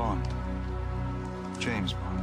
Bond. James Bond.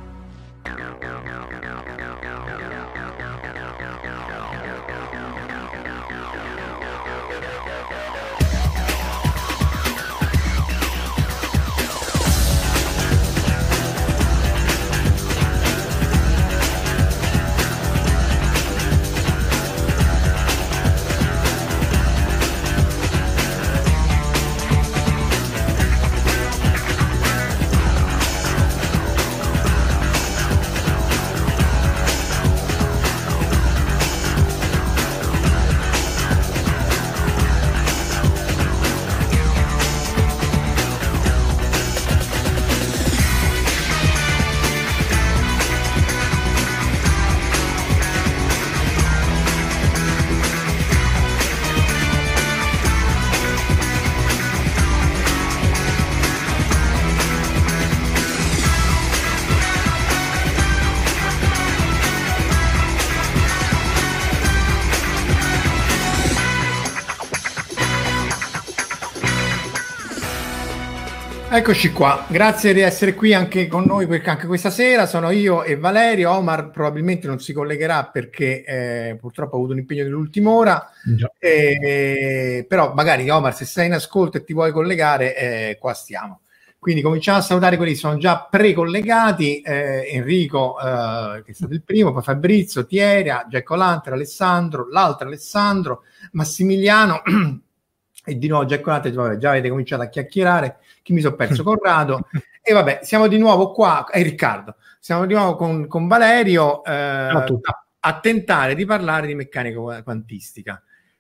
Eccoci qua, grazie di essere qui anche con noi anche questa sera. Sono io e Valerio. Omar probabilmente non si collegherà perché purtroppo ha avuto un impegno dell'ultima ora, però magari Omar, se sei in ascolto e ti vuoi collegare, qua stiamo. Quindi cominciamo a salutare quelli che sono già precollegati. Enrico, che è stato il primo, poi Fabrizio, Tieria, Giacomo Lanter, Alessandro, l'altro Alessandro, Massimiliano e di nuovo Giacomo Lanter. Già avete cominciato a chiacchierare. Chi mi sono perso? Corrado. E vabbè, siamo di nuovo qua, e Riccardo, siamo di nuovo con Valerio a tentare di parlare di meccanica quantistica.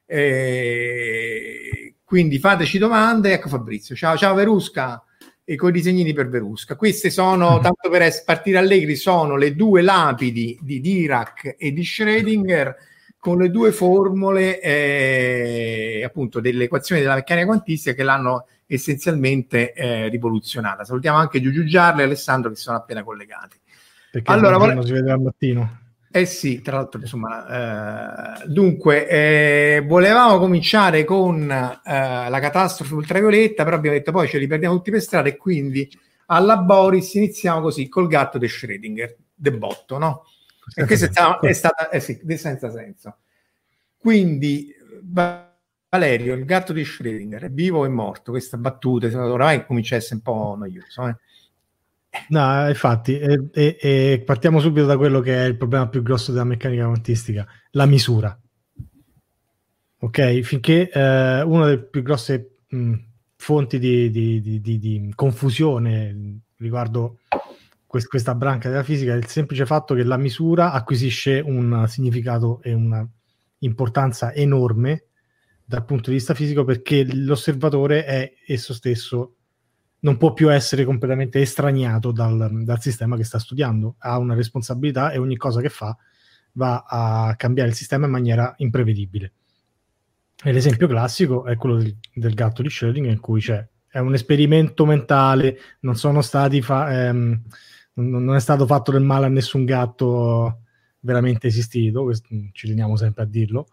Quindi fateci domande. Ecco Fabrizio, ciao Verusca, e con i disegnini per Verusca. Queste sono, tanto per partire allegri, sono le due lapidi di Dirac e di Schrödinger con le due formule appunto delle equazioni della meccanica quantistica che l'hanno essenzialmente rivoluzionata. Salutiamo anche Giugiu Giarli e Alessandro che sono appena collegati. Perché allora si vede al mattino. Sì, tra l'altro insomma dunque volevamo cominciare con la catastrofe ultravioletta, però abbiamo detto poi ce li perdiamo tutti per strada e quindi alla Boris iniziamo così col gatto di Schrödinger, de botto, no? E questa è stata senza senso. Quindi Valerio, il gatto di Schrödinger, è vivo o è morto? Questa battuta oramai comincia a essere un po' noioso. No, infatti, e partiamo subito da quello che è il problema più grosso della meccanica quantistica, la misura. Ok? Finché una delle più grosse fonti di confusione riguardo questa branca della fisica è il semplice fatto che la misura acquisisce un significato e una importanza enorme dal punto di vista fisico, perché l'osservatore è esso stesso, non può più essere completamente estraniato dal sistema che sta studiando, ha una responsabilità e ogni cosa che fa va a cambiare il sistema in maniera imprevedibile. E l'esempio classico è quello del gatto di Schrödinger, in cui è un esperimento mentale, non sono stati non è stato fatto del male a nessun gatto veramente esistito, ci teniamo sempre a dirlo.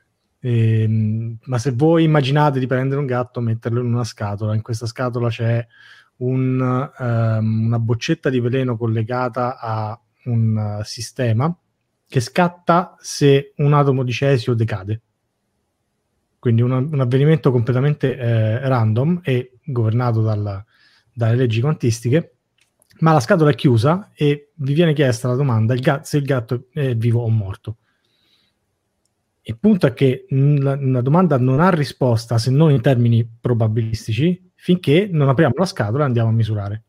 Ma se voi immaginate di prendere un gatto, metterlo in una scatola, in questa scatola c'è una boccetta di veleno collegata a un sistema che scatta se un atomo di cesio decade, quindi un avvenimento completamente random e governato dalle leggi quantistiche, ma la scatola è chiusa e vi viene chiesta la domanda se il gatto è vivo o morto. Il punto è che la domanda non ha risposta, se non in termini probabilistici, finché non apriamo la scatola e andiamo a misurare.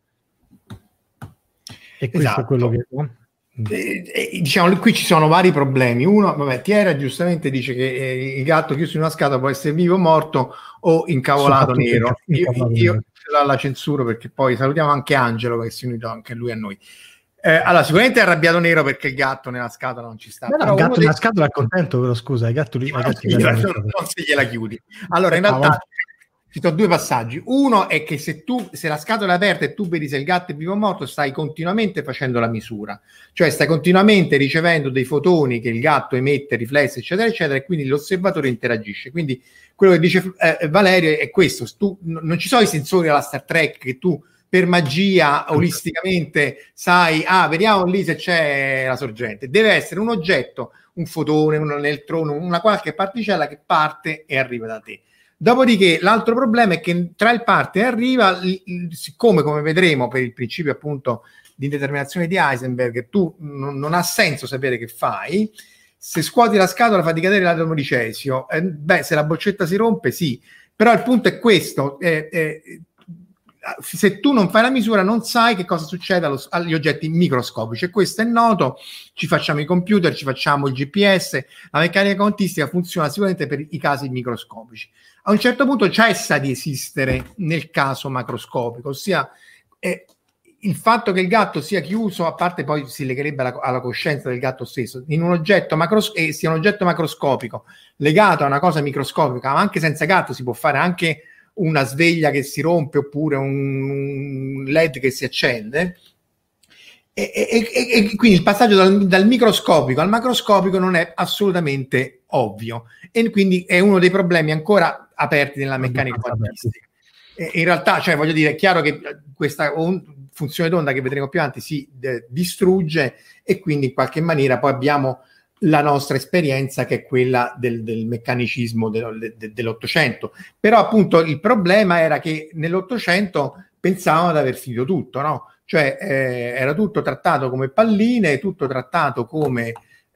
E questo è quello che... diciamo, qui ci sono vari problemi. Uno, Tiera giustamente dice che il gatto chiuso in una scatola può essere vivo o morto o incavolato nero. Io la censuro perché poi salutiamo anche Angelo che si è unito anche lui a noi. Allora, sicuramente è arrabbiato nero perché il gatto nella scatola non ci sta. Però il gatto nella scatola è contento, però scusa, i gatti non se gliela chiudi. Allora, in realtà ci sono due passaggi. Uno è che se la scatola è aperta e tu vedi se il gatto è vivo o morto, stai continuamente facendo la misura, cioè stai continuamente ricevendo dei fotoni che il gatto emette, riflessi, eccetera, eccetera, e quindi l'osservatore interagisce. Quindi quello che dice Valerio è questo: non ci sono i sensori alla Star Trek che tu per magia, olisticamente, sai, vediamo lì se c'è la sorgente. Deve essere un oggetto, un fotone, un elettrone, una qualche particella che parte e arriva da te. Dopodiché l'altro problema è che tra il parte e arriva, siccome come vedremo per il principio appunto di indeterminazione di Heisenberg, tu non ha senso sapere che fai. Se scuoti la scatola fa decadere l'atomo di cesio, se la boccetta si rompe sì, però il punto è questo, se tu non fai la misura non sai che cosa succede agli oggetti microscopici, e questo è noto. Ci facciamo i computer, ci facciamo il GPS, la meccanica quantistica funziona sicuramente per i casi microscopici. A un certo punto cessa di esistere nel caso macroscopico, ossia il fatto che il gatto sia chiuso, a parte poi si legherebbe alla coscienza del gatto stesso, in un oggetto sia un oggetto macroscopico legato a una cosa microscopica, ma anche senza gatto si può fare anche una sveglia che si rompe oppure un LED che si accende, e quindi il passaggio dal microscopico al macroscopico non è assolutamente ovvio, e quindi è uno dei problemi ancora aperti nella meccanica quantistica. In realtà, cioè, voglio dire, è chiaro che questa funzione d'onda che vedremo più avanti si distrugge, e quindi in qualche maniera poi abbiamo la nostra esperienza, che è quella del meccanicismo dell'Ottocento. Però appunto il problema era che nell'Ottocento pensavano di aver finito tutto, no? Cioè era tutto trattato come palline, tutto trattato come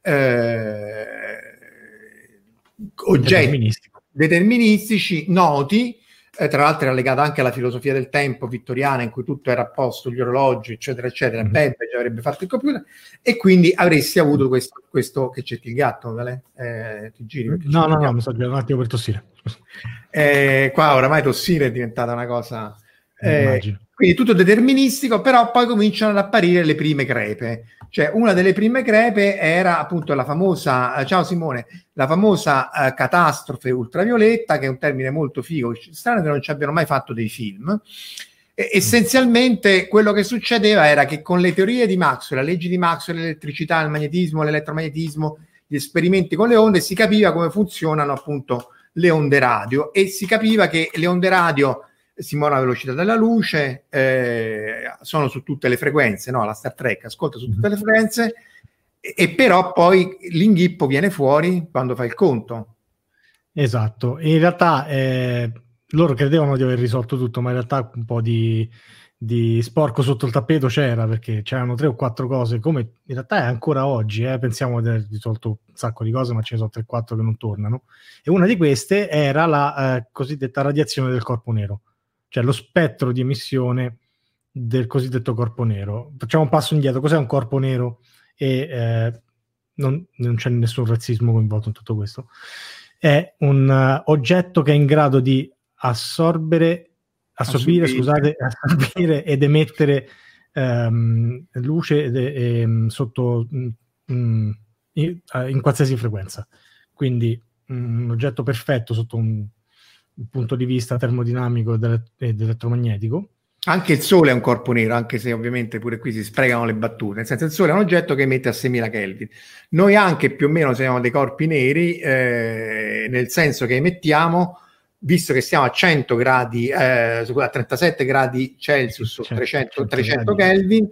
oggetti deterministici noti. Tra l'altro era legata anche alla filosofia del tempo vittoriana, in cui tutto era a posto, gli orologi, eccetera, eccetera. Babbage avrebbe fatto il computer, e quindi avresti avuto questo che cerchi il gatto, vale? Ti giri? No, mi sto girando un attimo per tossire. Qua oramai tossire è diventata una cosa... quindi tutto deterministico, però poi cominciano ad apparire le prime crepe. Cioè, una delle prime crepe era appunto la famosa, ciao Simone, la famosa catastrofe ultravioletta, che è un termine molto figo, strano che non ci abbiano mai fatto dei film. Essenzialmente quello che succedeva era che con le teorie di Maxwell, le leggi di Maxwell, l'elettricità, il magnetismo, l'elettromagnetismo, gli esperimenti con le onde, si capiva come funzionano appunto le onde radio, e si capiva che le onde radio si muovono alla velocità della luce, sono su tutte le frequenze, no? La Star Trek ascolta su tutte le frequenze, e però poi l'inghippo viene fuori quando fai il conto. Esatto, in realtà loro credevano di aver risolto tutto, ma in realtà un po' di sporco sotto il tappeto c'era, perché c'erano 3 o 4 cose, come in realtà è ancora oggi, pensiamo di aver risolto un sacco di cose, ma ce ne sono 3-4 che non tornano, e una di queste era la cosiddetta radiazione del corpo nero, cioè lo spettro di emissione del cosiddetto corpo nero. Facciamo un passo indietro: cos'è un corpo nero? E non c'è nessun razzismo coinvolto in tutto questo. È un oggetto che è in grado di assorbire ed emettere luce sotto in qualsiasi frequenza. Quindi un oggetto perfetto sotto un punto di vista termodinamico ed elettromagnetico. Anche il Sole è un corpo nero, anche se ovviamente pure qui si sprecano le battute, nel senso il Sole è un oggetto che emette a 6000 Kelvin. Noi anche più o meno siamo dei corpi neri, nel senso che emettiamo, visto che siamo a 100 gradi, a 37 gradi Celsius, 300 Kelvin,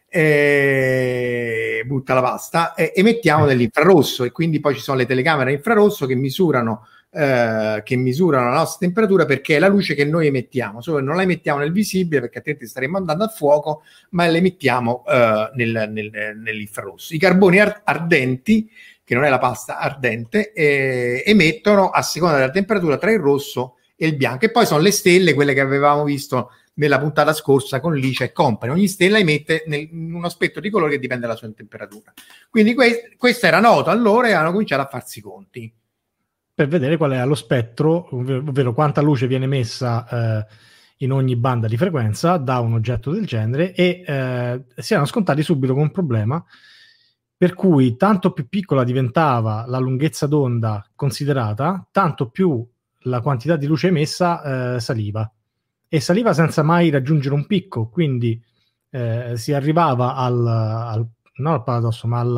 butta la pasta, emettiamo dell'infrarosso, e quindi poi ci sono le telecamere infrarosso che misurano la nostra temperatura, perché è la luce che noi emettiamo, solo non la emettiamo nel visibile perché altrimenti staremmo andando a fuoco, ma la emettiamo nell'infrarosso. I carboni ardenti, che non è la pasta ardente, emettono a seconda della temperatura tra il rosso e il bianco, e poi sono le stelle, quelle che avevamo visto nella puntata scorsa con Licia e Company. Ogni stella emette uno spettro di colore che dipende dalla sua temperatura. Quindi questo era noto allora, e hanno cominciato a farsi i conti per vedere qual è lo spettro, ovvero quanta luce viene messa in ogni banda di frequenza da un oggetto del genere, e si erano scontati subito con un problema, per cui tanto più piccola diventava la lunghezza d'onda considerata, tanto più la quantità di luce emessa saliva, e saliva senza mai raggiungere un picco, quindi si arrivava non al paradosso, ma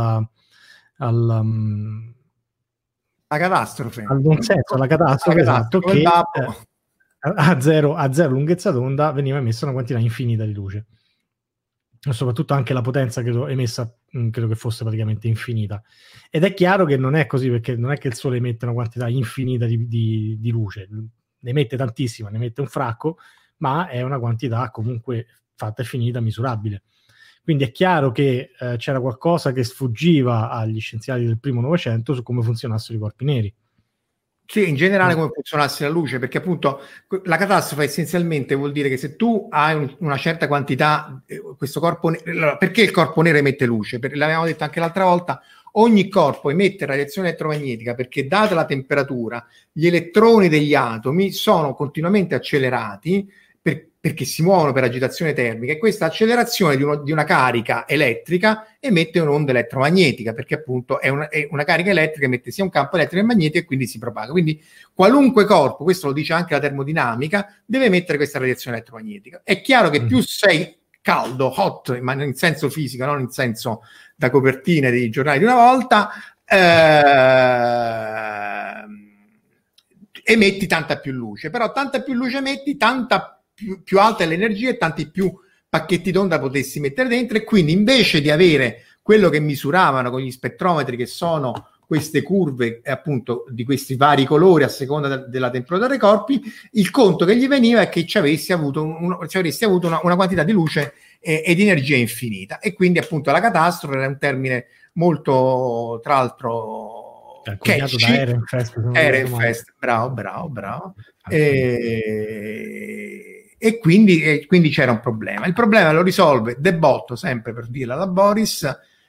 la catastrofe. Al buon senso, alla catastrofe, esatto, che a zero lunghezza d'onda veniva emessa una quantità infinita di luce. E soprattutto anche la potenza emessa credo che fosse praticamente infinita. Ed è chiaro che non è così, perché non è che il Sole emette una quantità infinita di luce, ne emette tantissima, ne emette un fracco, ma è una quantità comunque fatta e finita, misurabile. Quindi è chiaro che c'era qualcosa che sfuggiva agli scienziati del primo Novecento su come funzionassero i corpi neri. Sì, in generale come funzionasse la luce, perché appunto la catastrofe essenzialmente vuol dire che se tu hai una certa quantità, questo corpo perché il corpo nero emette luce? L'avevamo detto anche l'altra volta, ogni corpo emette radiazione elettromagnetica perché data la temperatura, gli elettroni degli atomi sono continuamente accelerati perché si muovono per agitazione termica, e questa accelerazione di una carica elettrica emette un'onda elettromagnetica, perché appunto è una carica elettrica, emette sia un campo elettrico che magnetico e quindi si propaga. Quindi qualunque corpo, questo lo dice anche la termodinamica, deve emettere questa radiazione elettromagnetica. È chiaro che più sei caldo, hot, ma in senso fisico, non in senso da copertine dei giornali di una volta, emetti tanta più luce, però tanta più luce emetti, tanta più alta è l'energia e tanti più pacchetti d'onda potessi mettere dentro, e quindi invece di avere quello che misuravano con gli spettrometri, che sono queste curve appunto di questi vari colori a seconda della temperatura dei corpi, il conto che gli veniva è che ci avresti avuto una quantità di luce e di energia infinita, e quindi appunto la catastrofe era un termine molto, tra l'altro, coniato da Ehrenfest, bravo. E quindi c'era un problema. Il problema lo risolve De Botto, sempre per dirla da Boris.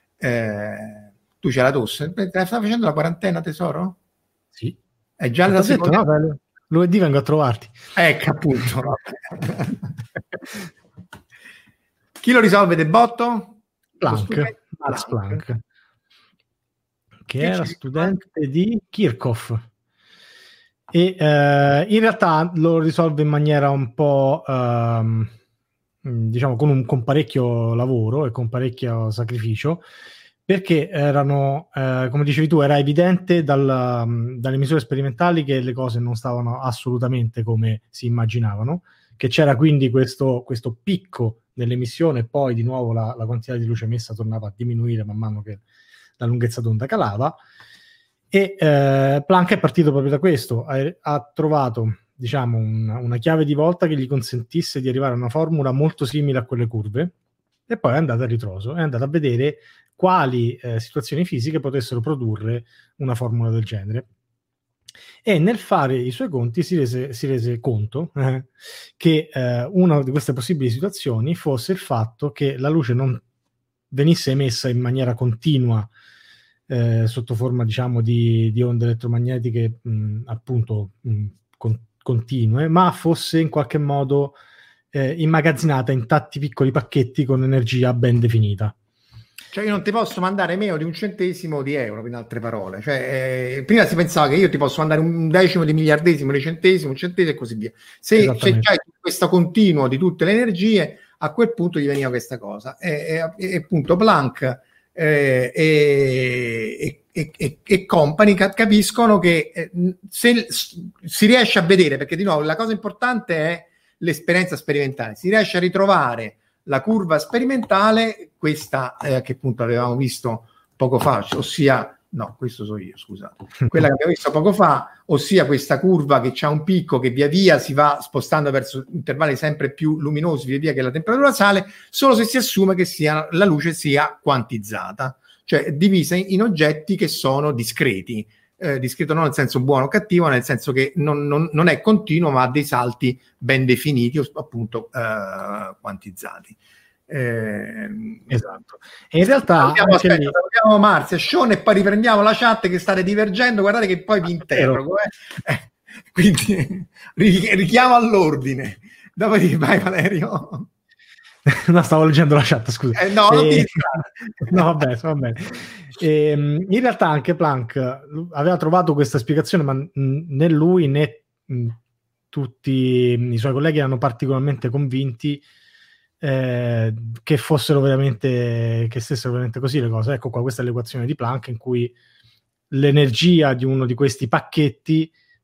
Tu c'è la tosse? Stai facendo la quarantena, tesoro? Sì. È già la seconda... No, lunedì vengo a trovarti. Ecco, appunto. Chi lo risolve, De Botto? Max Planck, che era studente di Kirchhoff. E in realtà lo risolve in maniera un po' diciamo con parecchio lavoro e con parecchio sacrificio, perché erano, come dicevi tu, era evidente dalle misure sperimentali che le cose non stavano assolutamente come si immaginavano, che c'era quindi questo picco nell'emissione, e poi di nuovo la quantità di luce emessa tornava a diminuire man mano che la lunghezza d'onda calava. E Planck è partito proprio da questo, ha trovato, diciamo, una chiave di volta che gli consentisse di arrivare a una formula molto simile a quelle curve, e poi è andato a ritroso, è andato a vedere quali situazioni fisiche potessero produrre una formula del genere. E nel fare i suoi conti si rese conto che una di queste possibili situazioni fosse il fatto che la luce non venisse emessa in maniera continua sotto forma, diciamo, di onde elettromagnetiche appunto continue, ma fosse in qualche modo immagazzinata in tanti piccoli pacchetti con energia ben definita. Cioè io non ti posso mandare meno di 1/100 di euro, in altre parole. Cioè, prima si pensava che io ti posso mandare 1/10 di miliardesimo di centesimo, 1 centesimo e così via. Se c'è questo continuo di tutte le energie, a quel punto gli veniva questa cosa. E appunto Planck e company capiscono che se si riesce a vedere, perché di nuovo la cosa importante è l'esperienza sperimentale, si riesce a ritrovare la curva sperimentale, questa che appunto avevamo visto poco fa, ossia, no, questo so io, scusate, quella che abbiamo visto poco fa, ossia questa curva che c'ha un picco che via via si va spostando verso intervalli sempre più luminosi via via che la temperatura sale, solo se si assume che la luce sia quantizzata, cioè divisa in oggetti che sono discreti. Discreto non nel senso buono o cattivo, nel senso che non è continuo, ma ha dei salti ben definiti, appunto quantizzati. Esatto. E in realtà salutiamo Marzia, Sean, e poi riprendiamo la chat che state divergendo. Guardate che poi vi interrogo, quindi richiamo all'ordine. Dopodiché vai, Valerio. No, stavo leggendo la chat, scusa. No, vabbè. In realtà anche Planck aveva trovato questa spiegazione, ma né lui né tutti i suoi colleghi erano particolarmente convinti che stessero veramente così le cose. Ecco qua, questa è l'equazione di Planck in cui l'energia di uno di questi pacchetti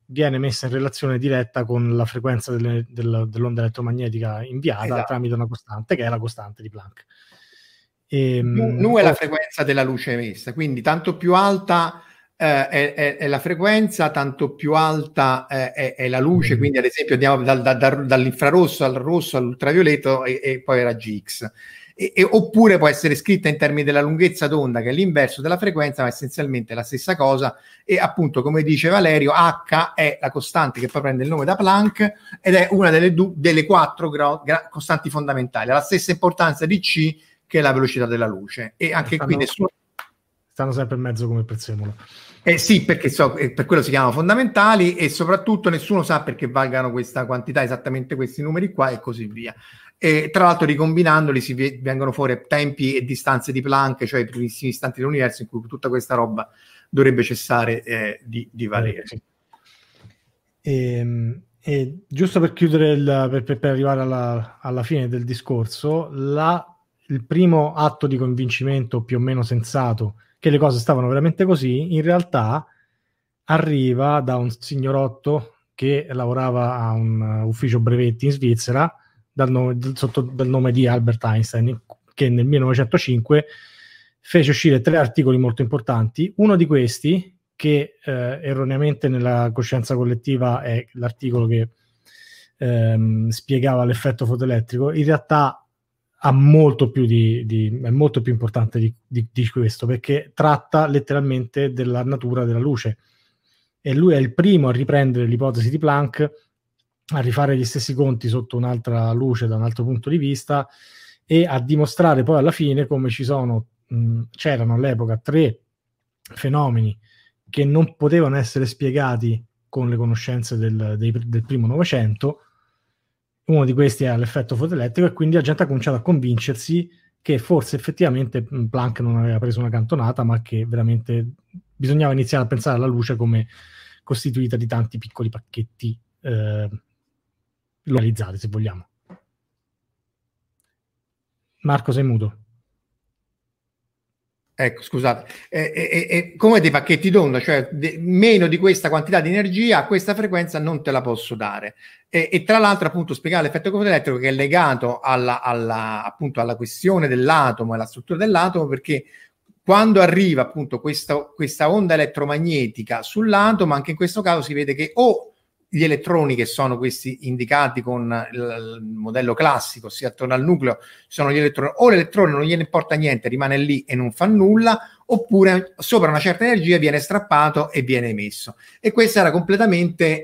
viene messa in relazione diretta con la frequenza dell'onda elettromagnetica inviata tramite una costante, che è la costante di Planck. Nu è la frequenza della luce emessa, quindi tanto più alta è la frequenza, tanto più alta è la luce, quindi ad esempio andiamo dall'infrarosso al rosso all'ultravioletto e poi raggi X. Oppure può essere scritta in termini della lunghezza d'onda, che è l'inverso della frequenza, ma essenzialmente la stessa cosa. E appunto, come dice Valerio, H è la costante che poi prende il nome da Planck ed è una delle 4 costanti fondamentali, ha la stessa importanza di C, che è la velocità della luce. E anche qui nessuno... Stanno sempre in mezzo come prezzemolo. Sì, perché per quello si chiamano fondamentali, e soprattutto nessuno sa perché valgano questa quantità, esattamente questi numeri qua, e così via. E tra l'altro, ricombinandoli vengono fuori tempi e distanze di Planck, cioè i primissimi istanti dell'universo, in cui tutta questa roba dovrebbe cessare di valere. Sì. E giusto per chiudere, per arrivare alla fine del discorso, il primo atto di convincimento più o meno sensato che le cose stavano veramente così, in realtà arriva da un signorotto che lavorava a un ufficio brevetti in Svizzera, sotto il nome di Albert Einstein, che nel 1905 fece uscire 3 articoli molto importanti. Uno di questi, che erroneamente nella coscienza collettiva è l'articolo che spiegava l'effetto fotoelettrico, in realtà ha molto più è molto più importante di questo, perché tratta letteralmente della natura della luce, e lui è il primo a riprendere l'ipotesi di Planck, a rifare gli stessi conti sotto un'altra luce, da un altro punto di vista, e a dimostrare poi alla fine come c'erano all'epoca 3 fenomeni che non potevano essere spiegati con le conoscenze del primo Novecento. Uno di questi è l'effetto fotoelettrico, e quindi la gente ha cominciato a convincersi che forse effettivamente Planck non aveva preso una cantonata, ma che veramente bisognava iniziare a pensare alla luce come costituita di tanti piccoli pacchetti localizzati, se vogliamo. Marco, sei muto. Ecco, scusate, come dei pacchetti d'onda, cioè meno di questa quantità di energia a questa frequenza non te la posso dare. E tra l'altro, appunto, spiegare l'effetto fotoelettrico, che è legato appunto alla questione dell'atomo e alla struttura dell'atomo, perché quando arriva appunto questa onda elettromagnetica sull'atomo, anche in questo caso si vede che gli elettroni, che sono questi indicati con il modello classico, ossia attorno al nucleo, sono gli elettroni, o l'elettrone non gliene importa niente, rimane lì e non fa nulla, oppure sopra una certa energia viene strappato e viene emesso. E questo era completamente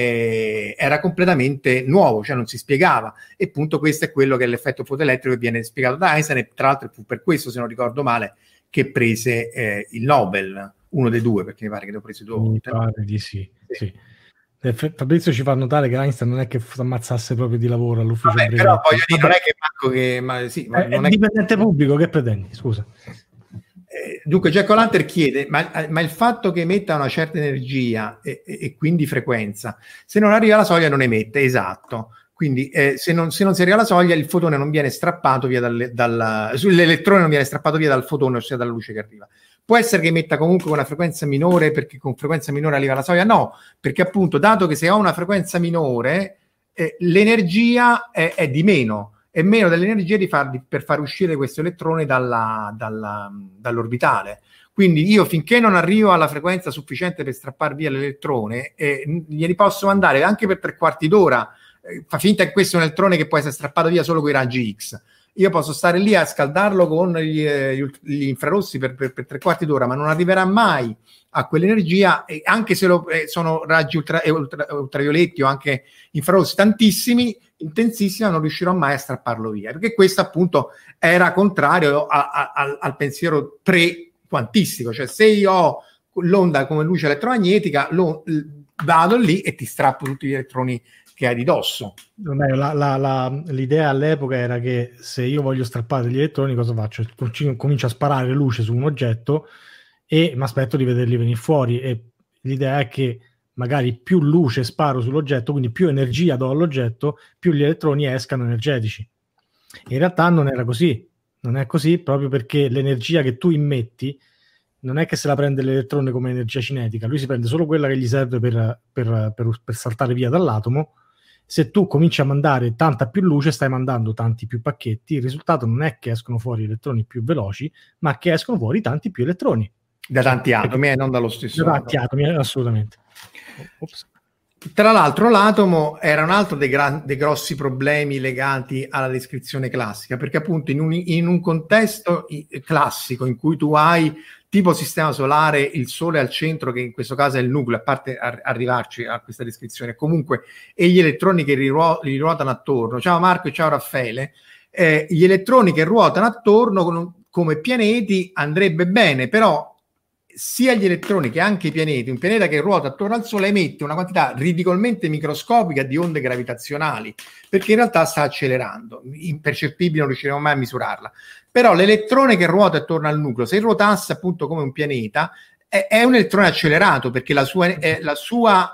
nuovo, cioè non si spiegava. E appunto questo è quello che è l'effetto fotoelettrico, che viene spiegato da Einstein, e tra l'altro fu per questo, se non ricordo male, che prese il Nobel, uno dei 2, perché mi pare che ne ho preso 2 volte. Mi pare di sì. Fabrizio ci fa notare che Einstein non è che ammazzasse proprio di lavoro all'ufficio brevetti. Però voglio dire, non è che Marco non è dipendente pubblico, che pretendi? Scusa. Dunque Jack O'Lantern chiede, ma il fatto che emetta una certa energia e quindi frequenza, se non arriva alla soglia non emette, esatto. Quindi se non si arriva alla soglia, il fotone non viene strappato via l'elettrone non viene strappato via dal fotone, ossia dalla luce che arriva. Può essere che emetta comunque con una frequenza minore, perché con frequenza minore arriva alla soglia? No, perché appunto, dato che se ho una frequenza minore, l'energia è di meno, è meno dell'energia per far uscire questo elettrone dall'orbitale. Quindi io, finché non arrivo alla frequenza sufficiente per strappare via l'elettrone, glieli posso mandare anche per 3/4 d'ora. Fa finta che questo è un elettrone che può essere strappato via solo con i raggi X. Io posso stare lì a scaldarlo con gli infrarossi per 3/4 d'ora, ma non arriverà mai a quell'energia, e anche se sono raggi ultravioletti o anche infrarossi tantissimi, intensissima, non riuscirò mai a strapparlo via, perché questo appunto era contrario al pensiero pre-quantistico. Cioè, se io ho l'onda come luce elettromagnetica, vado lì e ti strappo tutti gli elettroni che hai di dosso. L'idea all'epoca era che se io voglio strappare gli elettroni, cosa faccio? Comincio a sparare luce su un oggetto e mi aspetto di vederli venire fuori, e l'idea è che magari più luce sparo sull'oggetto, quindi più energia do all'oggetto, più gli elettroni escano energetici. In realtà non era così, non è così, proprio perché l'energia che tu immetti non è che se la prende l'elettrone come energia cinetica, lui si prende solo quella che gli serve per saltare via dall'atomo. Se tu cominci a mandare tanta più luce, stai mandando tanti più pacchetti, il risultato non è che escono fuori elettroni più veloci, ma che escono fuori tanti più elettroni. Da tanti atomi, non dallo stesso da tanti atomi, assolutamente. Ops. Tra l'altro l'atomo era un altro dei grossi problemi legati alla descrizione classica, perché appunto in un contesto classico in cui tu hai tipo sistema solare, il Sole al centro, che in questo caso è il nucleo, a parte arrivarci a questa descrizione, comunque, e gli elettroni che li ruotano attorno. Ciao Marco e ciao Raffaele. Gli elettroni che ruotano attorno come pianeti andrebbe bene, però sia gli elettroni che anche i pianeti, un pianeta che ruota attorno al Sole emette una quantità ridicolmente microscopica di onde gravitazionali, perché in realtà sta accelerando, impercettibile, non riusciremo mai a misurarla. Però l'elettrone che ruota attorno al nucleo, se ruotasse appunto come un pianeta, è un elettrone accelerato, perché la sua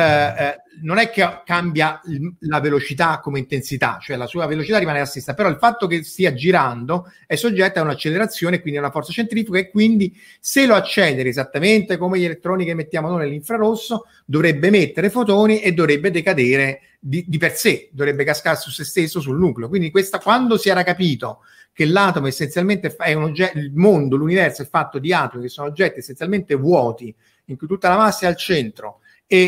non è che cambia la velocità come intensità, cioè la sua velocità rimane la stessa, però il fatto che stia girando è soggetta a un'accelerazione, quindi a una forza centrifuga, e quindi se lo acceleri esattamente come gli elettroni che emettiamo noi nell'infrarosso, dovrebbe emettere fotoni e dovrebbe decadere di per sé, dovrebbe cascare su se stesso, sul nucleo. Quindi quando si era capito che l'atomo essenzialmente è un oggetto, il mondo, l'universo è fatto di atomi che sono oggetti essenzialmente vuoti, in cui tutta la massa è al centro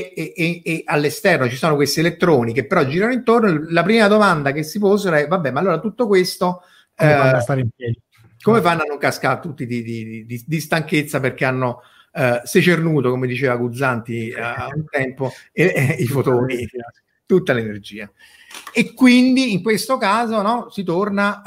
e all'esterno ci sono questi elettroni che però girano intorno, la prima domanda che si posano è: vabbè, ma allora tutto questo come fanno a stare in piedi? Come fanno a non cascare tutti di stanchezza perché hanno secernuto, come diceva Guzzanti a un tempo, i fotoni, tutta l'energia. E quindi in questo caso, no, si torna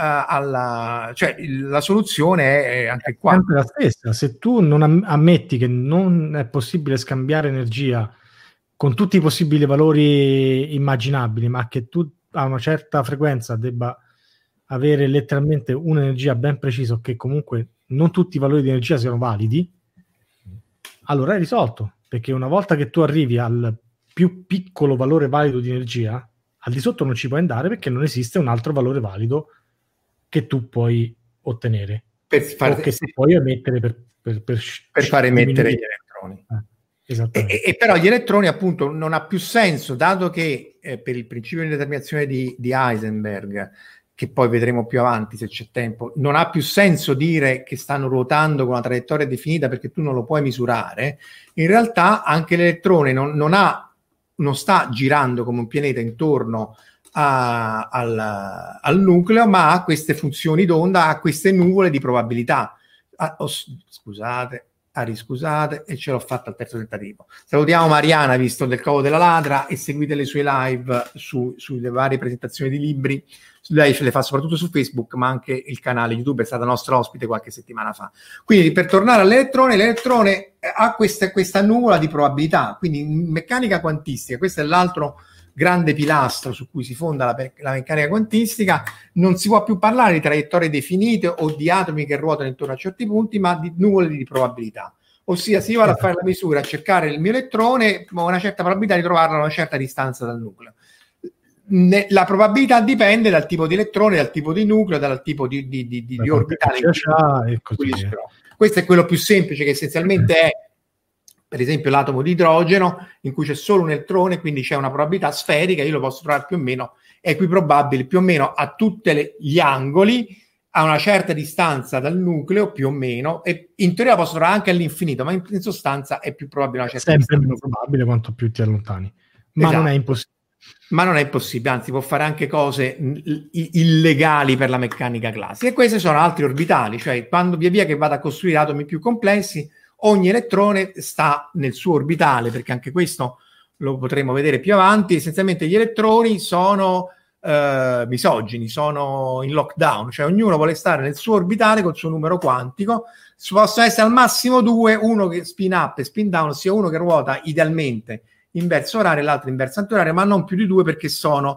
cioè la soluzione è anche qua sempre la stessa. Se tu non ammetti che non è possibile scambiare energia con tutti i possibili valori immaginabili, ma che tu a una certa frequenza debba avere letteralmente un'energia ben precisa, che comunque non tutti i valori di energia siano validi, allora è risolto, perché una volta che tu arrivi al più piccolo valore valido di energia, al di sotto non ci puoi andare, perché non esiste un altro valore valido che tu puoi ottenere o che si puoi emettere per far emettere gli elettroni. E però gli elettroni appunto non ha più senso, dato che per il principio di determinazione di Heisenberg, che poi vedremo più avanti se c'è tempo, non ha più senso dire che stanno ruotando con una traiettoria definita, perché tu non lo puoi misurare. In realtà anche l'elettrone non sta girando come un pianeta intorno al nucleo, ma ha queste funzioni d'onda, ha queste nuvole di probabilità. Scusate, e ce l'ho fatta al terzo tentativo. Salutiamo Mariana, visto del Covo della Ladra, e seguite le sue live sulle varie presentazioni di libri. Lei le fa soprattutto su Facebook, ma anche il canale YouTube, è stata nostra ospite qualche settimana fa. Quindi, per tornare all'elettrone, l'elettrone ha questa nuvola di probabilità. Quindi in meccanica quantistica, questo è l'altro grande pilastro su cui si fonda la meccanica quantistica, non si può più parlare di traiettorie definite o di atomi che ruotano intorno a certi punti, ma di nuvole di probabilità. Ossia, se io vado a fare la misura, a cercare il mio elettrone, ho una certa probabilità di trovarlo a una certa distanza dal nucleo. La probabilità dipende dal tipo di elettrone, dal tipo di nucleo, dal tipo di orbitale. Questo è quello più semplice, che essenzialmente è, per esempio, l'atomo di idrogeno, in cui c'è solo un elettrone, quindi c'è una probabilità sferica, io lo posso trovare più o meno equiprobabile, più o meno a tutti gli angoli, a una certa distanza dal nucleo, più o meno, e in teoria lo posso trovare anche all'infinito, ma in sostanza è più probabile una certa distanza. Sempre meno probabile quanto più ti allontani. Ma esatto. Non è impossibile. Ma non è possibile, anzi può fare anche cose illegali per la meccanica classica. E questi sono altri orbitali, cioè quando via che vado a costruire atomi più complessi, ogni elettrone sta nel suo orbitale, perché anche questo lo potremo vedere più avanti. Essenzialmente gli elettroni sono misogini, sono in lockdown, cioè ognuno vuole stare nel suo orbitale col suo numero quantico. Possono essere al massimo due, uno che spin up e spin down, ossia uno che ruota idealmente in verso orario e l'altro in verso antiorario, ma non più di due, perché sono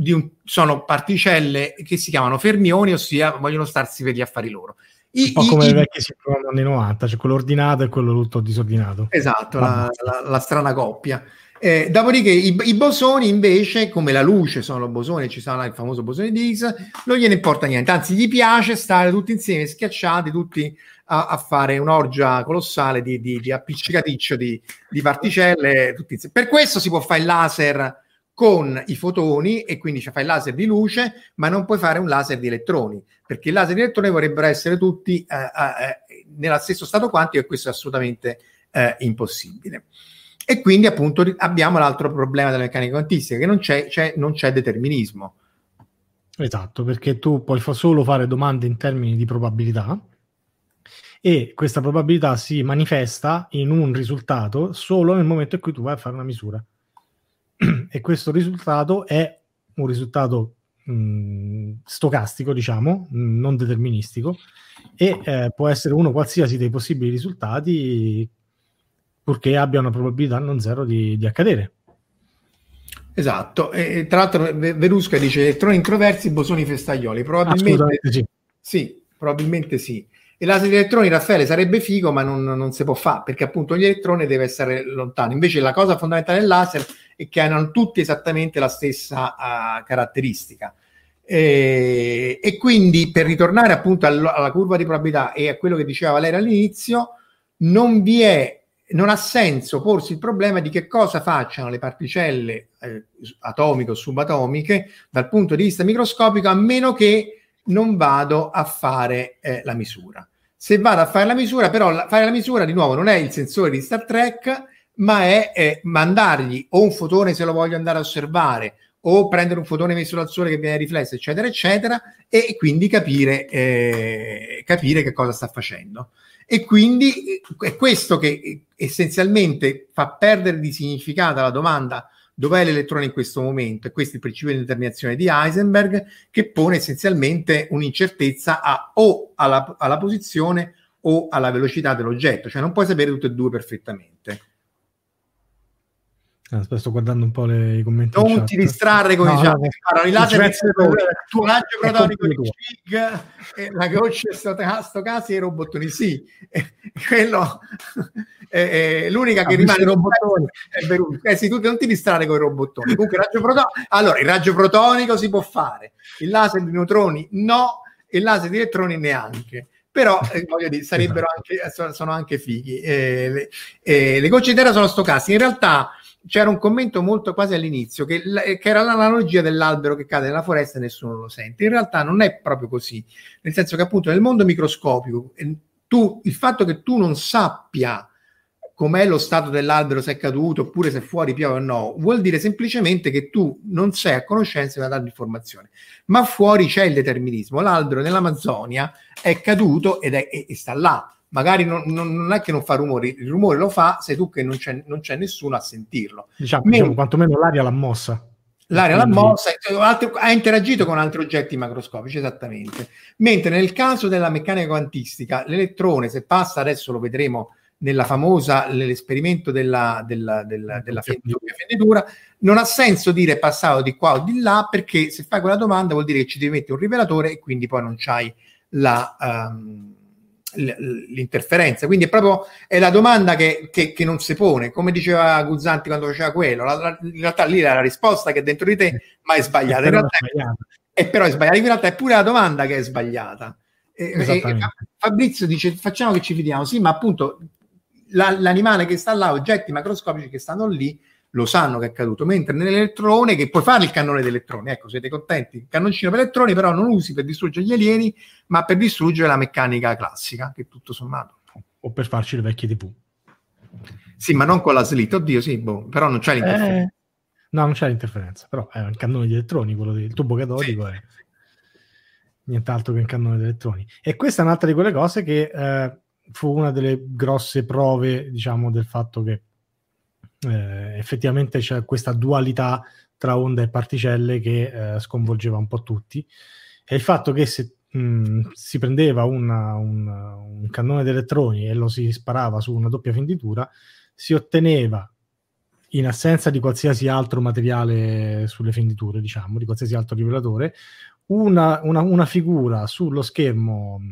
particelle che si chiamano fermioni, ossia vogliono starsi per gli affari loro. Un po' come le vecchie si trovano anni 90, cioè quello ordinato e quello tutto disordinato. Esatto, la strana coppia. Dopodiché i bosoni invece, come la luce sono bosoni, ci sarà il famoso bosone di Higgs, non gliene importa niente, anzi gli piace stare tutti insieme schiacciati, tutti a fare un'orgia colossale di appiccicaticcio di particelle. Per questo si può fare il laser con i fotoni, e quindi fai il laser di luce, ma non puoi fare un laser di elettroni, perché i laser di elettroni vorrebbero essere tutti nello stesso stato quantico, e questo è assolutamente impossibile. E quindi appunto abbiamo l'altro problema della meccanica quantistica, che non c'è determinismo. Esatto, perché tu puoi solo fare domande in termini di probabilità, e questa probabilità si manifesta in un risultato solo nel momento in cui tu vai a fare una misura. E questo risultato è un risultato stocastico, diciamo, non deterministico, e può essere uno qualsiasi dei possibili risultati, purché abbia una probabilità non zero di accadere. Esatto, e tra l'altro Verusca dice elettroni introversi, bosoni festaioli. Probabilmente sì. Sì, probabilmente sì. E laser di elettroni, Raffaele, sarebbe figo, ma non si può fare, perché appunto ogni elettrone deve essere lontano. Invece la cosa fondamentale del laser è che hanno tutti esattamente la stessa caratteristica. E quindi, per ritornare appunto alla curva di probabilità e a quello che diceva Valeria all'inizio, non ha senso porsi il problema di che cosa facciano le particelle atomiche o subatomiche dal punto di vista microscopico, a meno che non vado a fare la misura. Se vado a fare la misura, però fare la misura di nuovo non è il sensore di Star Trek, ma è mandargli o un fotone se lo voglio andare a osservare, o prendere un fotone emesso dal sole che viene riflesso, eccetera, eccetera, e quindi capire che cosa sta facendo. E quindi è questo che essenzialmente fa perdere di significato alla domanda dov'è l'elettrone in questo momento, e questo è il principio di determinazione di Heisenberg, che pone essenzialmente un'incertezza o alla posizione o alla velocità dell'oggetto, cioè non puoi sapere tutte e due perfettamente. Sto guardando un po' i commenti. Non ti distrarre con i laser tuo raggio protonico di Higgs, la goccia stocastica e i robottoni. Sì, quello è l'unica che rimane. Robottoni. Sì, tu non ti distrarre con i robottoni. Comunque allora il raggio protonico si può fare, il laser di neutroni no, e il laser di elettroni neanche. Però voglio dire, sarebbero sono anche fighi. Le gocce di terra sono stocastiche. In realtà c'era un commento molto quasi all'inizio che era l'analogia dell'albero che cade nella foresta e nessuno lo sente. In realtà non è proprio così, nel senso che appunto nel mondo microscopico il fatto che tu non sappia com'è lo stato dell'albero, se è caduto oppure se fuori piove o no, vuol dire semplicemente che tu non sei a conoscenza di una data informazione. Ma fuori c'è il determinismo. L'albero nell'Amazzonia è caduto e sta là. Magari non è che non fa rumore, il rumore lo fa se tu che non c'è nessuno a sentirlo. Diciamo quantomeno l'aria l'ha mossa. L'aria l'ha mossa, ha interagito con altri oggetti macroscopici, esattamente. Mentre nel caso della meccanica quantistica, l'elettrone, se passa, adesso lo vedremo nell'esperimento della fenditura, non ha senso dire passato di qua o di là, perché se fai quella domanda vuol dire che ci devi mettere un rivelatore e quindi poi non c'hai l'interferenza. Quindi è la domanda che non si pone, come diceva Guzzanti quando faceva quello. In realtà lì era la risposta che è dentro di te, ma è sbagliata. In realtà però è sbagliata. In realtà è pure la domanda che è sbagliata. Fabrizio dice: facciamo che ci fidiamo. Sì, ma appunto l'animale che sta là, oggetti macroscopici che stanno lì, lo sanno che è caduto, mentre nell'elettrone, che puoi fare il cannone di elettroni, ecco, siete contenti? Il cannoncino per elettroni però non usi per distruggere gli alieni, ma per distruggere la meccanica classica, che tutto sommato. O per farci le vecchie TV. Sì, ma non con la slit, oddio, sì, però non c'è l'interferenza. No, non c'è l'interferenza, però è un cannone di elettroni, quello del tubo catodico è nient'altro che un cannone di elettroni. E questa è un'altra di quelle cose che fu una delle grosse prove, diciamo, del fatto che effettivamente c'è questa dualità tra onda e particelle che sconvolgeva un po' tutti, e il fatto che se si prendeva un cannone di elettroni e lo si sparava su una doppia fenditura, si otteneva, in assenza di qualsiasi altro materiale sulle fenditure, diciamo, di qualsiasi altro rivelatore, una figura sullo schermo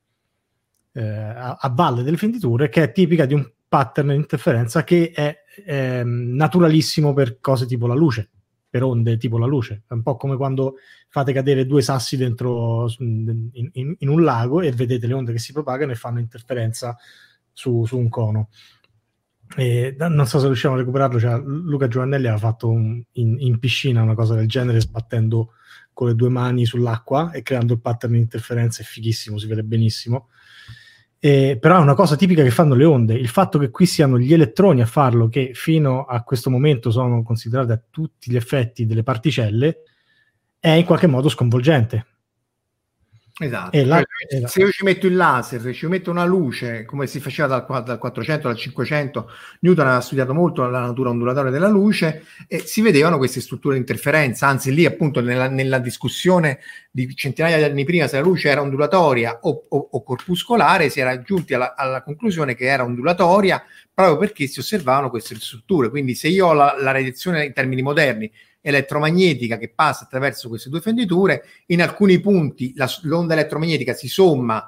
a valle delle fenditure che è tipica di un pattern di interferenza che è naturalissimo per cose tipo la luce, per onde tipo la luce. È un po' come quando fate cadere due sassi dentro in un lago e vedete le onde che si propagano e fanno interferenza su un cono. E non so se riusciamo a recuperarlo, cioè, Luca Giovannelli aveva fatto in piscina una cosa del genere, sbattendo con le due mani sull'acqua e creando il pattern di interferenza. È fighissimo, si vede benissimo. Però è una cosa tipica che fanno le onde. Il fatto che qui siano gli elettroni a farlo, che fino a questo momento sono considerati a tutti gli effetti delle particelle, è in qualche modo sconvolgente. Esatto, se io ci metto il laser, ci metto una luce, come si faceva dal 400 al 500, Newton aveva studiato molto la natura ondulatoria della luce e si vedevano queste strutture di interferenza. Anzi, lì appunto nella discussione di centinaia di anni prima se la luce era ondulatoria o corpuscolare, si era giunti alla conclusione che era ondulatoria, proprio perché si osservavano queste strutture. Quindi se io ho la radiazione in termini moderni elettromagnetica che passa attraverso queste due fenditure, in alcuni punti l'onda elettromagnetica si somma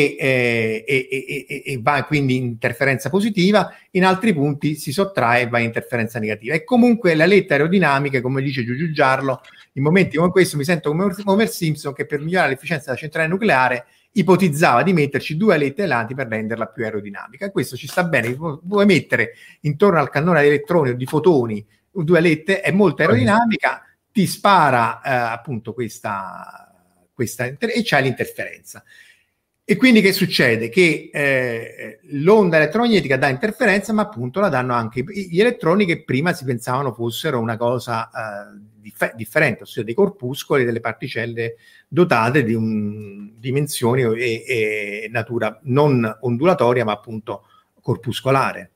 e va quindi in interferenza positiva, in altri punti si sottrae e va in interferenza negativa. E comunque le alette aerodinamiche, come dice Giugiu Giarlo, in momenti come questo mi sento come Homer Simpson, che per migliorare l'efficienza della centrale nucleare ipotizzava di metterci due alette ailanti per renderla più aerodinamica. E questo ci sta bene, vuoi mettere intorno al cannone di elettroni o di fotoni due alette, è molto aerodinamica, ti spara appunto questa e c'è l'interferenza. E quindi che succede? Che l'onda elettromagnetica dà interferenza, ma appunto la danno anche gli elettroni, che prima si pensavano fossero una cosa differente, ossia dei corpuscoli, delle particelle dotate di dimensioni e natura non ondulatoria, ma appunto corpuscolare.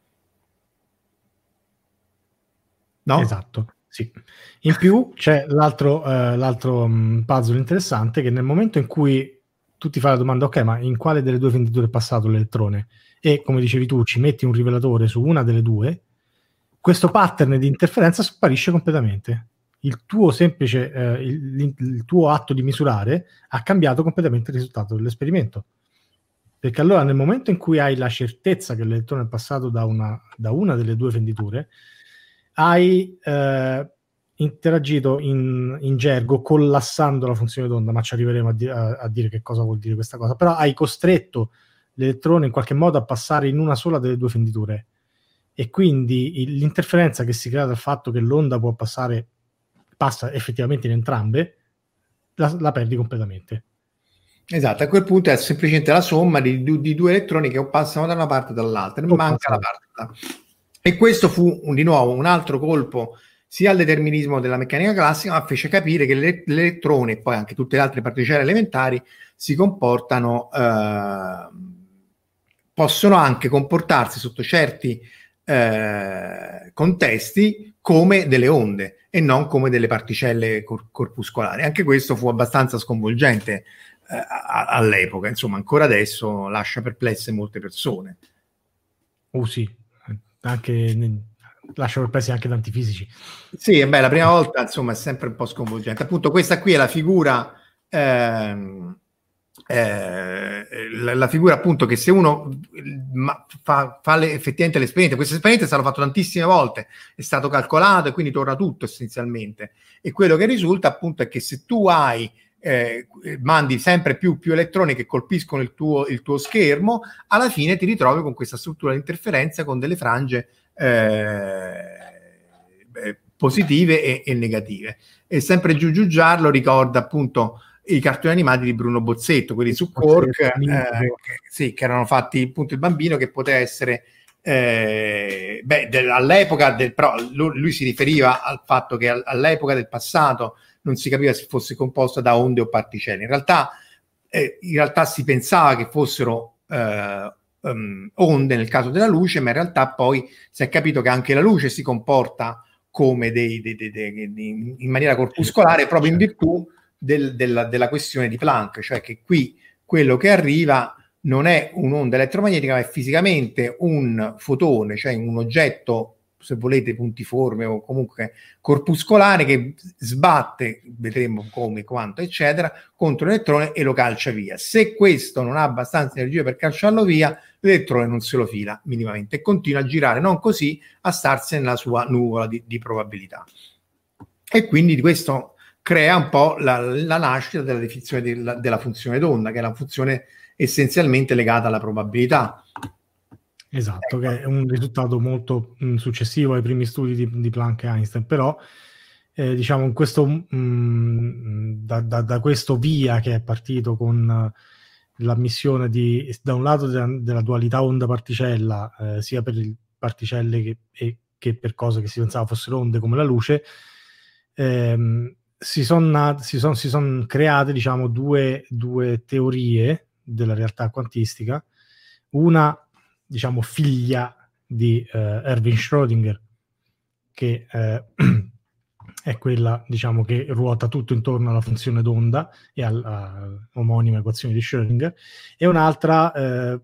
No? Esatto, sì. In più c'è l'altro puzzle interessante, che nel momento in cui tu ti fai la domanda, ok, ma in quale delle due fenditure è passato l'elettrone? E come dicevi tu, ci metti un rivelatore su una delle due, questo pattern di interferenza sparisce completamente. Il tuo semplice, il tuo atto di misurare ha cambiato completamente il risultato dell'esperimento. Perché allora nel momento in cui hai la certezza che l'elettrone è passato da una delle due fenditure, hai interagito in gergo collassando la funzione d'onda, ma ci arriveremo a dire che cosa vuol dire questa cosa. Però hai costretto l'elettrone in qualche modo a passare in una sola delle due fenditure, e quindi l'interferenza che si crea dal fatto che l'onda passa effettivamente in entrambe, la perdi completamente. Esatto, a quel punto è semplicemente la somma di due elettroni che passano da una parte e dall'altra, manca la parte. E questo fu di nuovo un altro colpo sia al determinismo della meccanica classica, ma fece capire che l'elettrone e poi anche tutte le altre particelle elementari si comportano, possono anche comportarsi sotto certi contesti come delle onde e non come delle particelle corpuscolari. Anche questo fu abbastanza sconvolgente all'epoca, insomma ancora adesso lascia perplesse molte persone. Sì, lascia perplessi anche tanti fisici. Sì, la prima volta insomma è sempre un po' sconvolgente. Appunto questa qui è la figura la figura appunto che se uno fa effettivamente l'esperienza, queste esperienze è stato fatto tantissime volte, è stato calcolato e quindi torna tutto essenzialmente, e quello che risulta appunto è che se tu hai mandi sempre più elettroni che colpiscono il tuo schermo, alla fine ti ritrovi con questa struttura di interferenza con delle frange positive e negative. E sempre Giugiu Giarlo ricorda appunto i cartoni animati di Bruno Bozzetto, quelli su Quark, che erano fatti appunto il bambino che poteva essere all'epoca però lui si riferiva al fatto che all'epoca del passato non si capiva se fosse composta da onde o particelle. In realtà si pensava che fossero onde nel caso della luce, ma in realtà poi si è capito che anche la luce si comporta come in maniera corpuscolare, proprio in virtù della questione di Planck, cioè che qui quello che arriva non è un'onda elettromagnetica, ma è fisicamente un fotone, cioè un oggetto, se volete, puntiforme o comunque corpuscolare, che sbatte, vedremo come, quanto, eccetera, contro l'elettrone e lo calcia via. Se questo non ha abbastanza energia per calciarlo via, l'elettrone non se lo fila minimamente e continua a girare, non così, a starsene nella sua nuvola di probabilità. E quindi questo crea un po' la nascita della definizione della funzione d'onda, che è la funzione essenzialmente legata alla probabilità. Esatto, che è un risultato molto successivo ai primi studi di Planck e Einstein, però diciamo in questo, da questo via che è partito con l'ammissione da un lato della dualità onda-particella, sia per le particelle che per cose che si pensava fossero onde come la luce, si sono create, diciamo, due teorie della realtà quantistica, una, diciamo, figlia di Erwin Schrödinger, che è quella, diciamo, che ruota tutto intorno alla funzione d'onda e all'omonima equazione di Schrödinger, e un'altra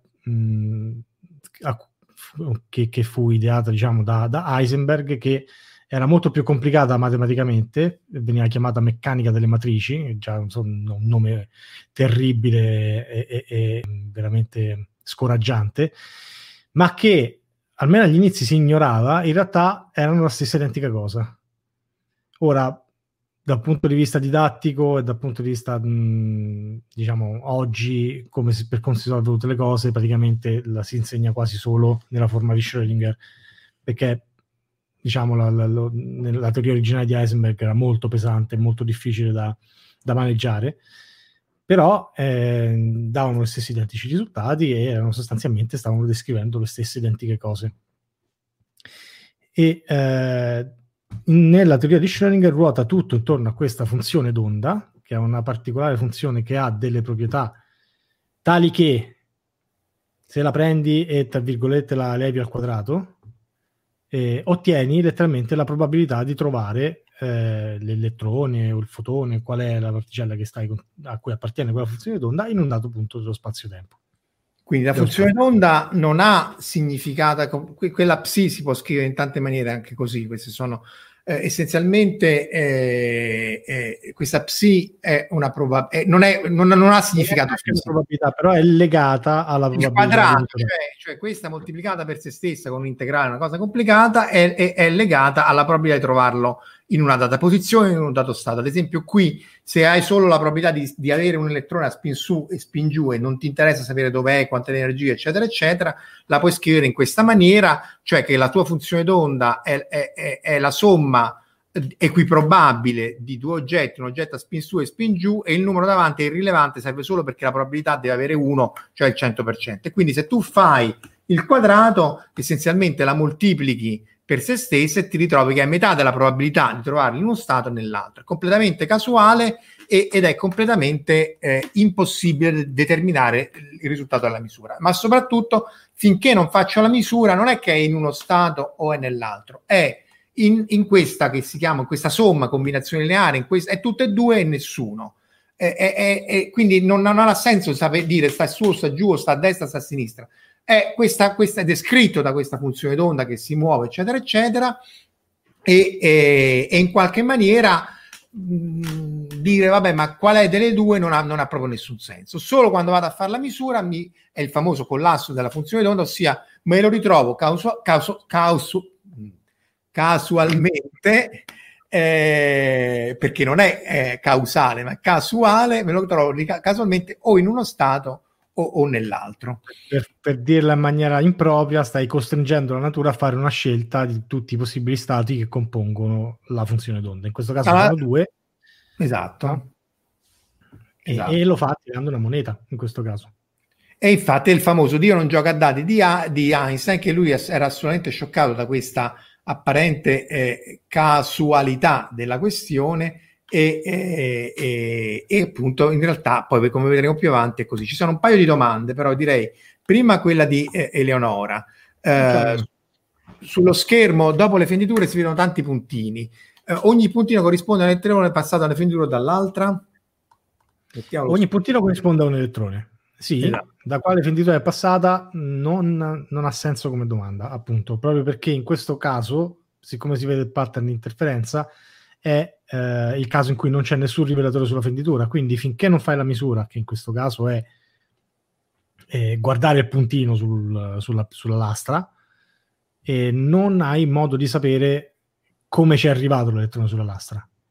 che fu ideata, diciamo, da Heisenberg, che era molto più complicata matematicamente, veniva chiamata meccanica delle matrici, già un nome terribile e veramente scoraggiante, ma che almeno agli inizi si ignorava, in realtà erano la stessa identica cosa. Ora, dal punto di vista didattico e dal punto di vista, diciamo, oggi, come per come si sono evolute le cose, praticamente la si insegna quasi solo nella forma di Schrödinger, perché, diciamo, la teoria originale di Heisenberg era molto pesante, molto difficile da maneggiare, però davano gli stessi identici risultati e sostanzialmente stavano descrivendo le stesse identiche cose. E nella teoria di Schrödinger ruota tutto intorno a questa funzione d'onda, che è una particolare funzione che ha delle proprietà tali che, se la prendi e, tra virgolette, la levi al quadrato, ottieni letteralmente la probabilità di trovare l'elettrone o il fotone, qual è la particella a cui appartiene quella funzione d'onda, in un dato punto dello spazio-tempo. Quindi la funzione d'onda non ha significato, quella psi si può scrivere in tante maniere anche così, queste sono essenzialmente questa psi è una probabilità, non ha significato probabilità, però è legata alla probabilità. Il quadrato, cioè questa moltiplicata per se stessa con un integrale, una cosa complicata, è legata alla probabilità di trovarlo in una data posizione, in un dato stato. Ad esempio qui, se hai solo la probabilità di avere un elettrone a spin su e spin giù e non ti interessa sapere dov'è, quanta energia, eccetera, eccetera, la puoi scrivere in questa maniera, cioè che la tua funzione d'onda è la somma equiprobabile di due oggetti, un oggetto a spin su e spin giù, e il numero davanti è irrilevante, serve solo perché la probabilità deve avere 1, cioè il 100%. E quindi se tu fai il quadrato, essenzialmente la moltiplichi per se stessa e ti ritrovi che hai metà della probabilità di trovarli in uno stato o nell'altro. È completamente casuale ed è completamente impossibile determinare il risultato della misura. Ma soprattutto, finché non faccio la misura, non è che è in uno stato o è nell'altro, è in questa che si chiama, questa somma, combinazione lineare, è tutte e due e nessuno. Quindi non ha senso sapere dire sta su o sta giù o sta a destra o sta a sinistra. Questa è descritto da questa funzione d'onda che si muove, eccetera, eccetera, e in qualche maniera dire vabbè, ma qual è delle due non ha proprio nessun senso. Solo quando vado a fare la misura è il famoso collasso della funzione d'onda, ossia me lo ritrovo casualmente, perché non è causale ma casuale, me lo trovo casualmente o in uno stato o nell'altro. Per dirla in maniera impropria, stai costringendo la natura a fare una scelta di tutti i possibili stati che compongono la funzione d'onda. In questo caso sono due. Esatto. No? E lo fa tirando una moneta, in questo caso. E infatti è il famoso Dio non gioca a dadi di Einstein, che lui era assolutamente scioccato da questa apparente casualità della questione, e appunto in realtà poi, come vedremo più avanti, è così. Ci sono un paio di domande, però direi prima quella di Eleonora. Sullo schermo dopo le fenditure si vedono tanti puntini, ogni puntino corrisponde a un elettrone passato da una fenditura o dall'altra? Ogni puntino corrisponde a un elettrone, sì. Esatto. Da quale fenditura è passata non ha senso come domanda, appunto, proprio perché in questo caso, siccome si vede il pattern di interferenza, è il caso in cui non c'è nessun rivelatore sulla fenditura, quindi finché non fai la misura, che in questo caso è guardare il puntino sulla lastra, non hai modo di sapere come ci è arrivato l'elettrone sulla lastra,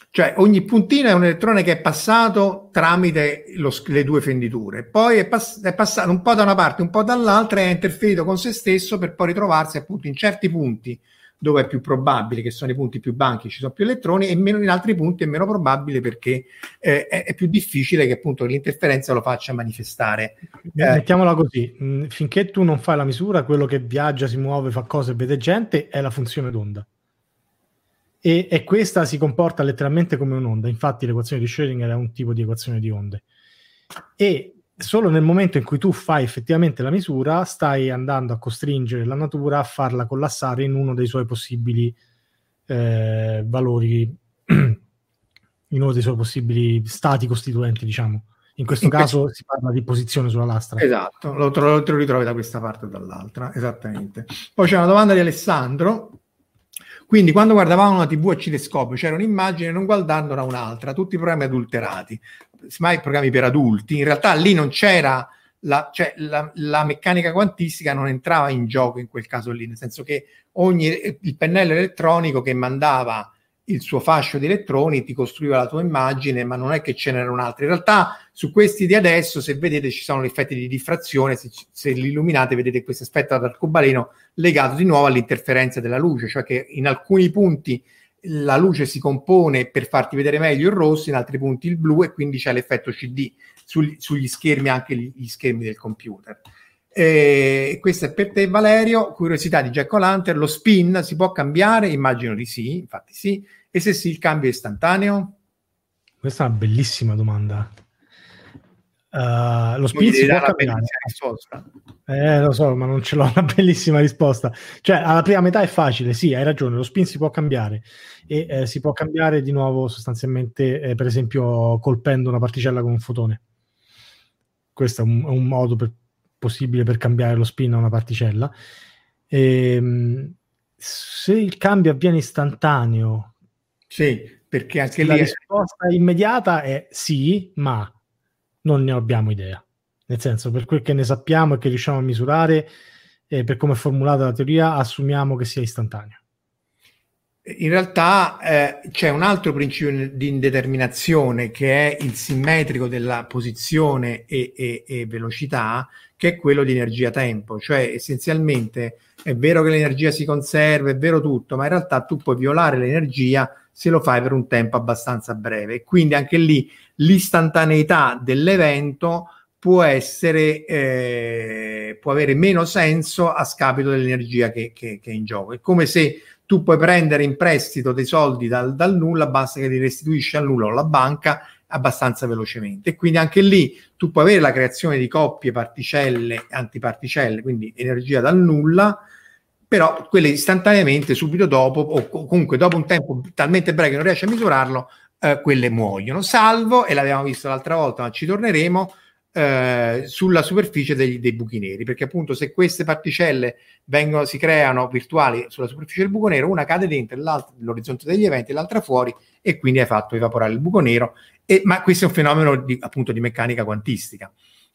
Cioè ogni puntino è un elettrone che è passato tramite le due fenditure, poi è passato un po' da una parte, un po' dall'altra e è interferito con se stesso per poi ritrovarsi appunto in certi punti dove è più probabile, che sono i punti più banchi, ci sono più elettroni, e meno in altri punti è meno probabile perché è più difficile che appunto l'interferenza lo faccia manifestare. Mettiamola così, finché tu non fai la misura, quello che viaggia, si muove, fa cose e vede gente è la funzione d'onda. E questa si comporta letteralmente come un'onda. Infatti l'equazione di Schrödinger è un tipo di equazione di onde. E solo nel momento in cui tu fai effettivamente la misura, stai andando a costringere la natura a farla collassare in uno dei suoi possibili valori, in uno dei suoi possibili stati costituenti, diciamo. In questo caso si parla di posizione sulla lastra. Esatto, lo ritrovi da questa parte o dall'altra, esattamente. Poi c'è una domanda di Alessandro. Quindi quando guardavamo una TV a cinescopio c'era un'immagine, non guardandola un'altra, tutti i programmi adulterati, mai programmi per adulti. In realtà lì non c'era la meccanica quantistica non entrava in gioco in quel caso lì, nel senso che il pennello elettronico che mandava il suo fascio di elettroni ti costruiva la tua immagine, ma non è che ce n'era un'altra. In realtà su questi di adesso, se vedete, ci sono gli effetti di diffrazione, se li illuminate vedete questo aspetto arcobaleno legato di nuovo all'interferenza della luce, cioè che in alcuni punti la luce si compone per farti vedere meglio il rosso, in altri punti il blu, e quindi c'è l'effetto CD sugli schermi, anche gli schermi del computer. Questo è per te, Valerio. Curiosità di Jack O'Lantern: lo spin si può cambiare? Immagino di sì, infatti sì. E se sì, il cambio è istantaneo? Questa è una bellissima domanda. Lo spin si può cambiare? Lo so, ma non ce l'ho una bellissima risposta. Cioè, alla prima metà è facile, sì, hai ragione, lo spin si può cambiare, e si può cambiare di nuovo sostanzialmente, per esempio, colpendo una particella con un fotone. Questo è un modo possibile per cambiare lo spin a una particella. Se il cambio avviene istantaneo, sì, perché anche la lì risposta immediata è sì, ma non ne abbiamo idea. Nel senso, per quel che ne sappiamo e che riusciamo a misurare, per come è formulata la teoria, assumiamo che sia istantaneo. In realtà c'è un altro principio di indeterminazione, che è il simmetrico della posizione e velocità, che è quello di energia-tempo. Cioè, essenzialmente è vero che l'energia si conserva, è vero tutto, ma in realtà tu puoi violare l'energia se lo fai per un tempo abbastanza breve. Quindi anche lì l'istantaneità dell'evento può essere può avere meno senso a scapito dell'energia che è in gioco. È come se tu puoi prendere in prestito dei soldi dal nulla, basta che li restituisci al nulla o alla banca abbastanza velocemente. E quindi anche lì tu puoi avere la creazione di coppie particelle, antiparticelle, quindi energia dal nulla, però quelle istantaneamente, subito dopo, o comunque dopo un tempo talmente breve che non riesci a misurarlo, quelle muoiono, salvo, e l'abbiamo visto l'altra volta, ma ci torneremo, sulla superficie dei buchi neri, perché appunto se queste particelle si creano virtuali sulla superficie del buco nero, una cade dentro l'orizzonte degli eventi e l'altra fuori, e quindi hai fatto evaporare il buco nero. Ma questo è un fenomeno appunto di meccanica quantistica.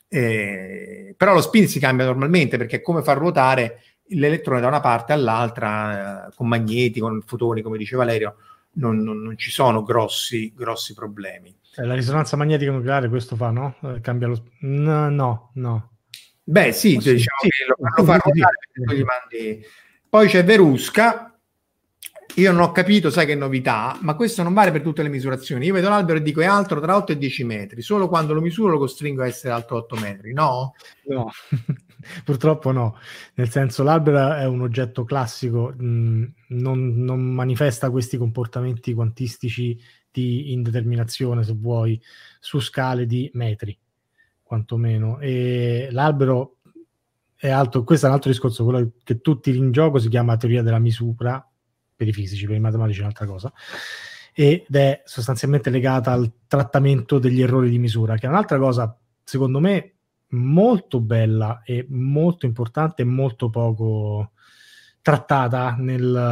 Però lo spin si cambia normalmente, perché è come far ruotare l'elettrone da una parte all'altra, con magneti, con fotoni, come dice Valerio, non ci sono grossi problemi. La risonanza magnetica nucleare questo fa, no? Cambia lo... No. Beh, sì, diciamo sì, che lo fa ruotare, gli mandi. Poi c'è Verusca. Io non ho capito, sai che novità, ma questo non vale per tutte le misurazioni. Io vedo l'albero e dico è alto tra 8 e 10 metri, solo quando lo misuro lo costringo a essere alto 8 metri, no? No, purtroppo no. Nel senso, l'albero è un oggetto classico, non manifesta questi comportamenti quantistici di indeterminazione, se vuoi, su scale di metri, quantomeno. E l'albero è alto, questo è un altro discorso, quello che tu tiri in gioco si chiama teoria della misura, per i fisici, per i matematici è un'altra cosa, ed è sostanzialmente legata al trattamento degli errori di misura, che è un'altra cosa, secondo me, molto bella e molto importante e molto poco trattata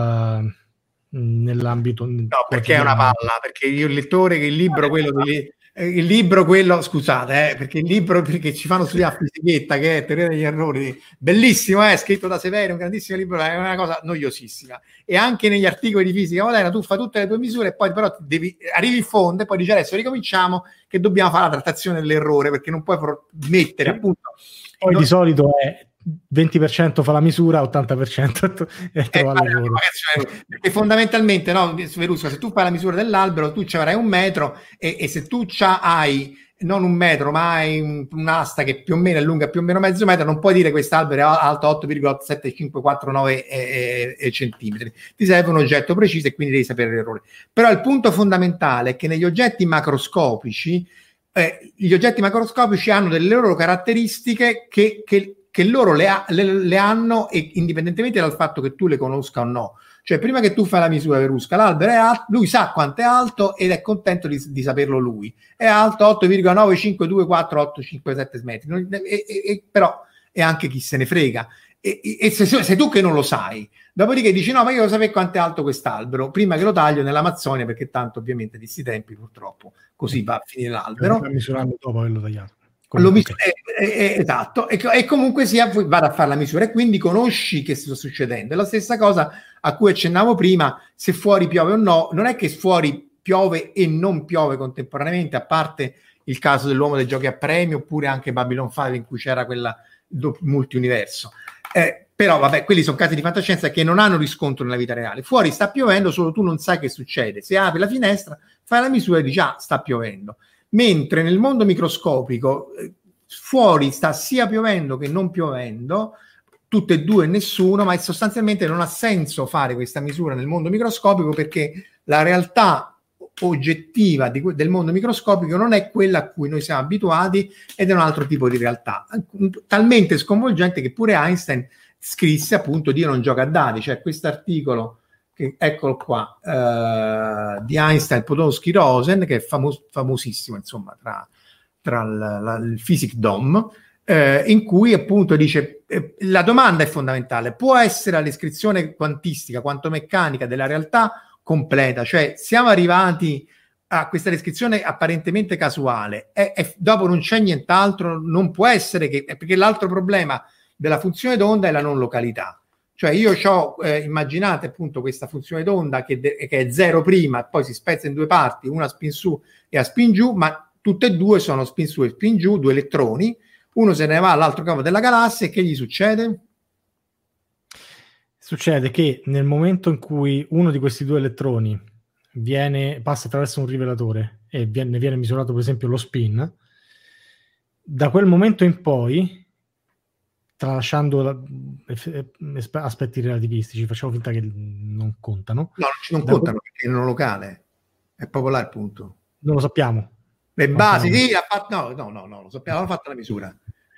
nell'ambito. No, perché è una palla, perché io il lettore che il libro, quello il libro quello, scusate, perché il libro perché ci fanno studiare a fisichetta, che è Teoria degli errori, bellissimo, scritto da Severi, un grandissimo libro, è una cosa noiosissima. E anche negli articoli di fisica moderna tu fai tutte le tue misure e poi però arrivi in fondo e poi dici adesso ricominciamo che dobbiamo fare la trattazione dell'errore, perché non puoi mettere appunto... Poi di solito è 20% fa la misura, 80% trova l'errore. Perché fondamentalmente, no, Verusca, se tu fai la misura dell'albero, tu ci avrai 1 metro e se tu hai non 1 metro, ma hai un'asta che più o meno è lunga più o meno mezzo metro, non puoi dire quest'albero è alto 8,7549 centimetri. Ti serve un oggetto preciso e quindi devi sapere l'errore. Però il punto fondamentale è che negli oggetti macroscopici, gli oggetti macroscopici hanno delle loro caratteristiche che loro le hanno, e indipendentemente dal fatto che tu le conosca o no. Cioè, prima che tu fai la misura, Verusca, l'albero è alto, lui sa quanto è alto ed è contento di saperlo lui. È alto 8,9524857 metri, però è anche chi se ne frega. E sei tu che non lo sai. Dopodiché dici, no, ma io devo sapere quanto è alto quest'albero, prima che lo taglio nell'Amazzonia, perché tanto ovviamente di questi tempi purtroppo così va a finire l'albero. Misurando dopo averlo tagliato. Esatto, e comunque sia vado a fare la misura e quindi conosci che sta succedendo. È la stessa cosa a cui accennavo prima, se fuori piove o no. Non è che fuori piove e non piove contemporaneamente, a parte il caso dell'uomo dei giochi a premio oppure anche Babylon 5 in cui c'era quella multiuniverso, però vabbè, quelli sono casi di fantascienza che non hanno riscontro nella vita reale. Fuori sta piovendo, solo tu non sai che succede. Se apri la finestra, fai la misura e dici sta piovendo. Mentre nel mondo microscopico fuori sta sia piovendo che non piovendo, tutte e due nessuno, ma sostanzialmente non ha senso fare questa misura nel mondo microscopico, perché la realtà oggettiva del mondo microscopico non è quella a cui noi siamo abituati ed è un altro tipo di realtà, talmente sconvolgente che pure Einstein scrisse appunto Dio non gioca a dadi. Cioè questo articolo, che eccolo qua, di Einstein, Podolsky, Rosen, che è famosissimo insomma tra il Physics DOM, in cui appunto dice la domanda è fondamentale: può essere la descrizione quantistica, quantomeccanica della realtà completa? Cioè siamo arrivati a questa descrizione apparentemente casuale e dopo non c'è nient'altro, non può essere perché l'altro problema della funzione d'onda è la non località. Cioè io immaginate appunto questa funzione d'onda che è 0 prima e poi si spezza in 2 parti, una a spin su e a spin giù, ma tutte e due sono spin su e spin giù, 2 elettroni, uno se ne va all'altro capo della galassia e che gli succede? Succede che nel momento in cui uno di questi 2 elettroni passa attraverso un rivelatore e viene misurato per esempio lo spin, da quel momento in poi, tralasciando aspetti relativistici, facciamo finta che non contano. No, non contano perché è non locale, è proprio là il punto. Non lo sappiamo. Le basi, sì, ha fatto, no, lo sappiamo, hanno fatto la misura.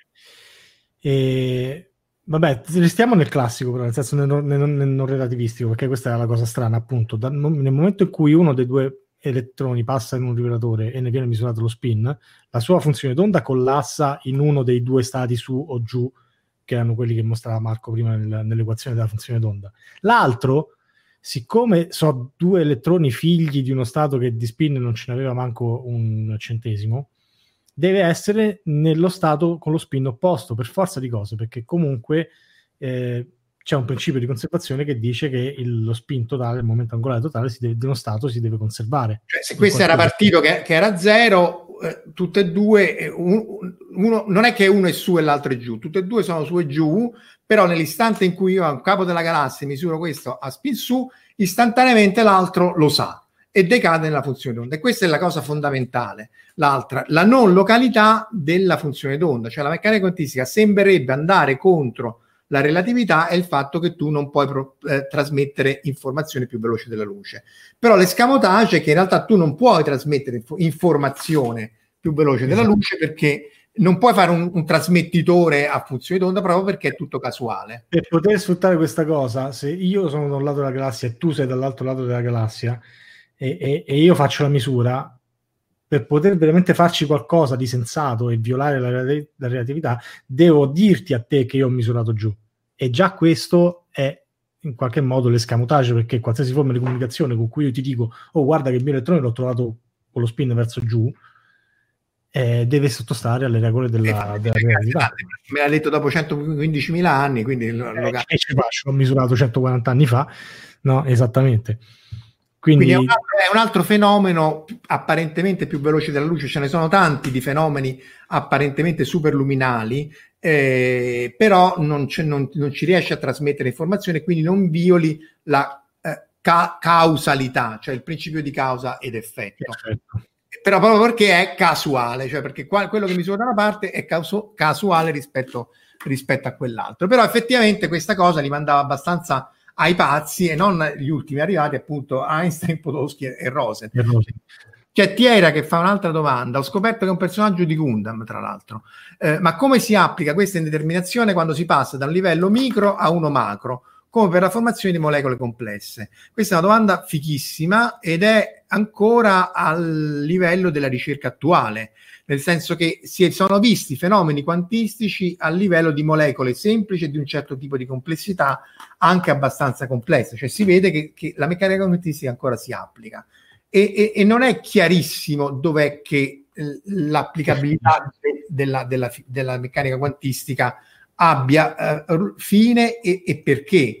E vabbè, restiamo nel classico, però, nel senso nel non relativistico, perché questa è la cosa strana, appunto. Nel momento in cui uno dei 2 elettroni passa in un rivelatore e ne viene misurato lo spin, la sua funzione d'onda collassa in uno dei 2 stati su o giù, che erano quelli che mostrava Marco prima nell'equazione della funzione d'onda. L'altro, siccome sono 2 elettroni figli di uno stato che di spin non ce n'aveva manco un centesimo, deve essere nello stato con lo spin opposto, per forza di cose, perché comunque c'è un principio di conservazione che dice che lo spin totale, il momento angolare totale di uno stato si deve conservare. Cioè, se questo era partito che era 0, tutte e due, uno non è che uno è su e l'altro è giù, tutte e due sono su e giù, però nell'istante in cui io a capo della galassia misuro questo a spin su, istantaneamente l'altro lo sa e decade nella funzione d'onda. E questa è la cosa fondamentale. L'altra, la non località della funzione d'onda, cioè la meccanica quantistica sembrerebbe andare contro la relatività e il fatto che tu non puoi trasmettere informazioni più veloci della luce. Però l'escamotage è che in realtà tu non puoi trasmettere informazione più veloce della luce, perché non puoi fare un trasmettitore a funzione d'onda proprio perché è tutto casuale. Per poter sfruttare questa cosa, se io sono da un lato della galassia e tu sei dall'altro lato della galassia e io faccio la misura, per poter veramente farci qualcosa di sensato e violare la relatività, devo dirti a te che io ho misurato giù. E già questo è in qualche modo l'escamotage, perché qualsiasi forma di comunicazione con cui io ti dico guarda che il mio elettrone l'ho trovato con lo spin verso giù, deve sottostare alle regole della relatività. Me l'ha detto dopo 115.000 anni, quindi ho misurato 140 anni fa, no? Esattamente. Quindi è un altro fenomeno apparentemente più veloce della luce. Ce ne sono tanti di fenomeni apparentemente superluminali, però non ci riesce a trasmettere informazione, quindi non violi la causalità, cioè il principio di causa ed effetto. Però proprio perché è casuale, cioè perché quello che misura da una parte è casuale rispetto a quell'altro. Però effettivamente questa cosa li mandava abbastanza ai pazzi, e non gli ultimi arrivati, appunto Einstein, Podolsky e Rosen. C'è Tiera che fa un'altra domanda. Ho scoperto che è un personaggio di Gundam, tra l'altro, ma come si applica questa indeterminazione quando si passa da un livello micro a uno macro, come per la formazione di molecole complesse? Questa è una domanda fichissima ed è ancora al livello della ricerca attuale, nel senso che si sono visti fenomeni quantistici a livello di molecole semplici e di un certo tipo di complessità anche abbastanza complessa, cioè si vede che la meccanica quantistica ancora si applica e non è chiarissimo dov'è che l'applicabilità della meccanica quantistica abbia fine e perché.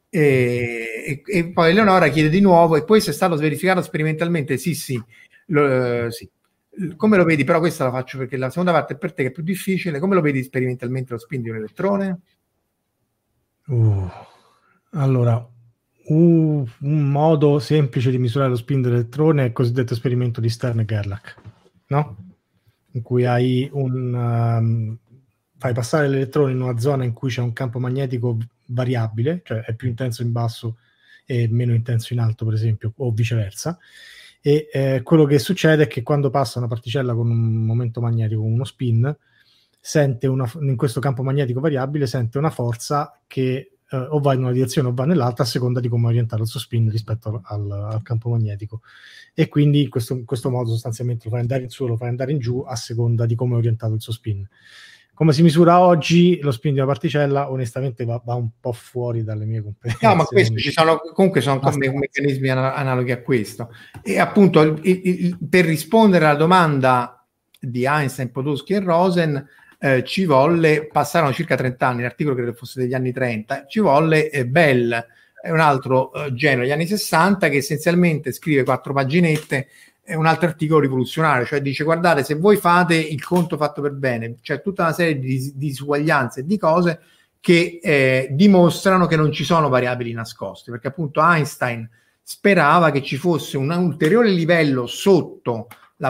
E poi Eleonora chiede di nuovo, e poi se è stato verificato sperimentalmente? Sì. Come lo vedi? Però questa la faccio perché la seconda parte è per te, che è più difficile. Come lo vedi sperimentalmente lo spin di un elettrone? Allora, un modo semplice di misurare lo spin dell'elettrone è il cosiddetto esperimento di Stern-Gerlach, no? In cui hai fai passare l'elettrone in una zona in cui c'è un campo magnetico variabile, cioè è più intenso in basso e meno intenso in alto, per esempio, o viceversa. E quello che succede è che quando passa una particella con un momento magnetico, uno spin, sente in questo campo magnetico variabile sente una forza che o va in una direzione o va nell'altra a seconda di come è orientato il suo spin rispetto al campo magnetico, e quindi in questo modo sostanzialmente lo fai andare in su o lo fai andare in giù a seconda di come è orientato il suo spin. Come si misura oggi lo spin di una particella? Onestamente va un po' fuori dalle mie competenze. No, ma questo sono meccanismi analoghi a questo. E appunto per rispondere alla domanda di Einstein, Podolsky e Rosen ci volle, passarono circa 30 anni, l'articolo credo fosse degli anni 30, ci volle Bell, è un altro genio degli anni 60 che essenzialmente scrive 4 paginette, un altro articolo rivoluzionario, cioè dice: guardate, se voi fate il conto fatto per bene, c'è tutta una serie di disuguaglianze e di cose che dimostrano che non ci sono variabili nascoste, perché appunto Einstein sperava che ci fosse un ulteriore livello sotto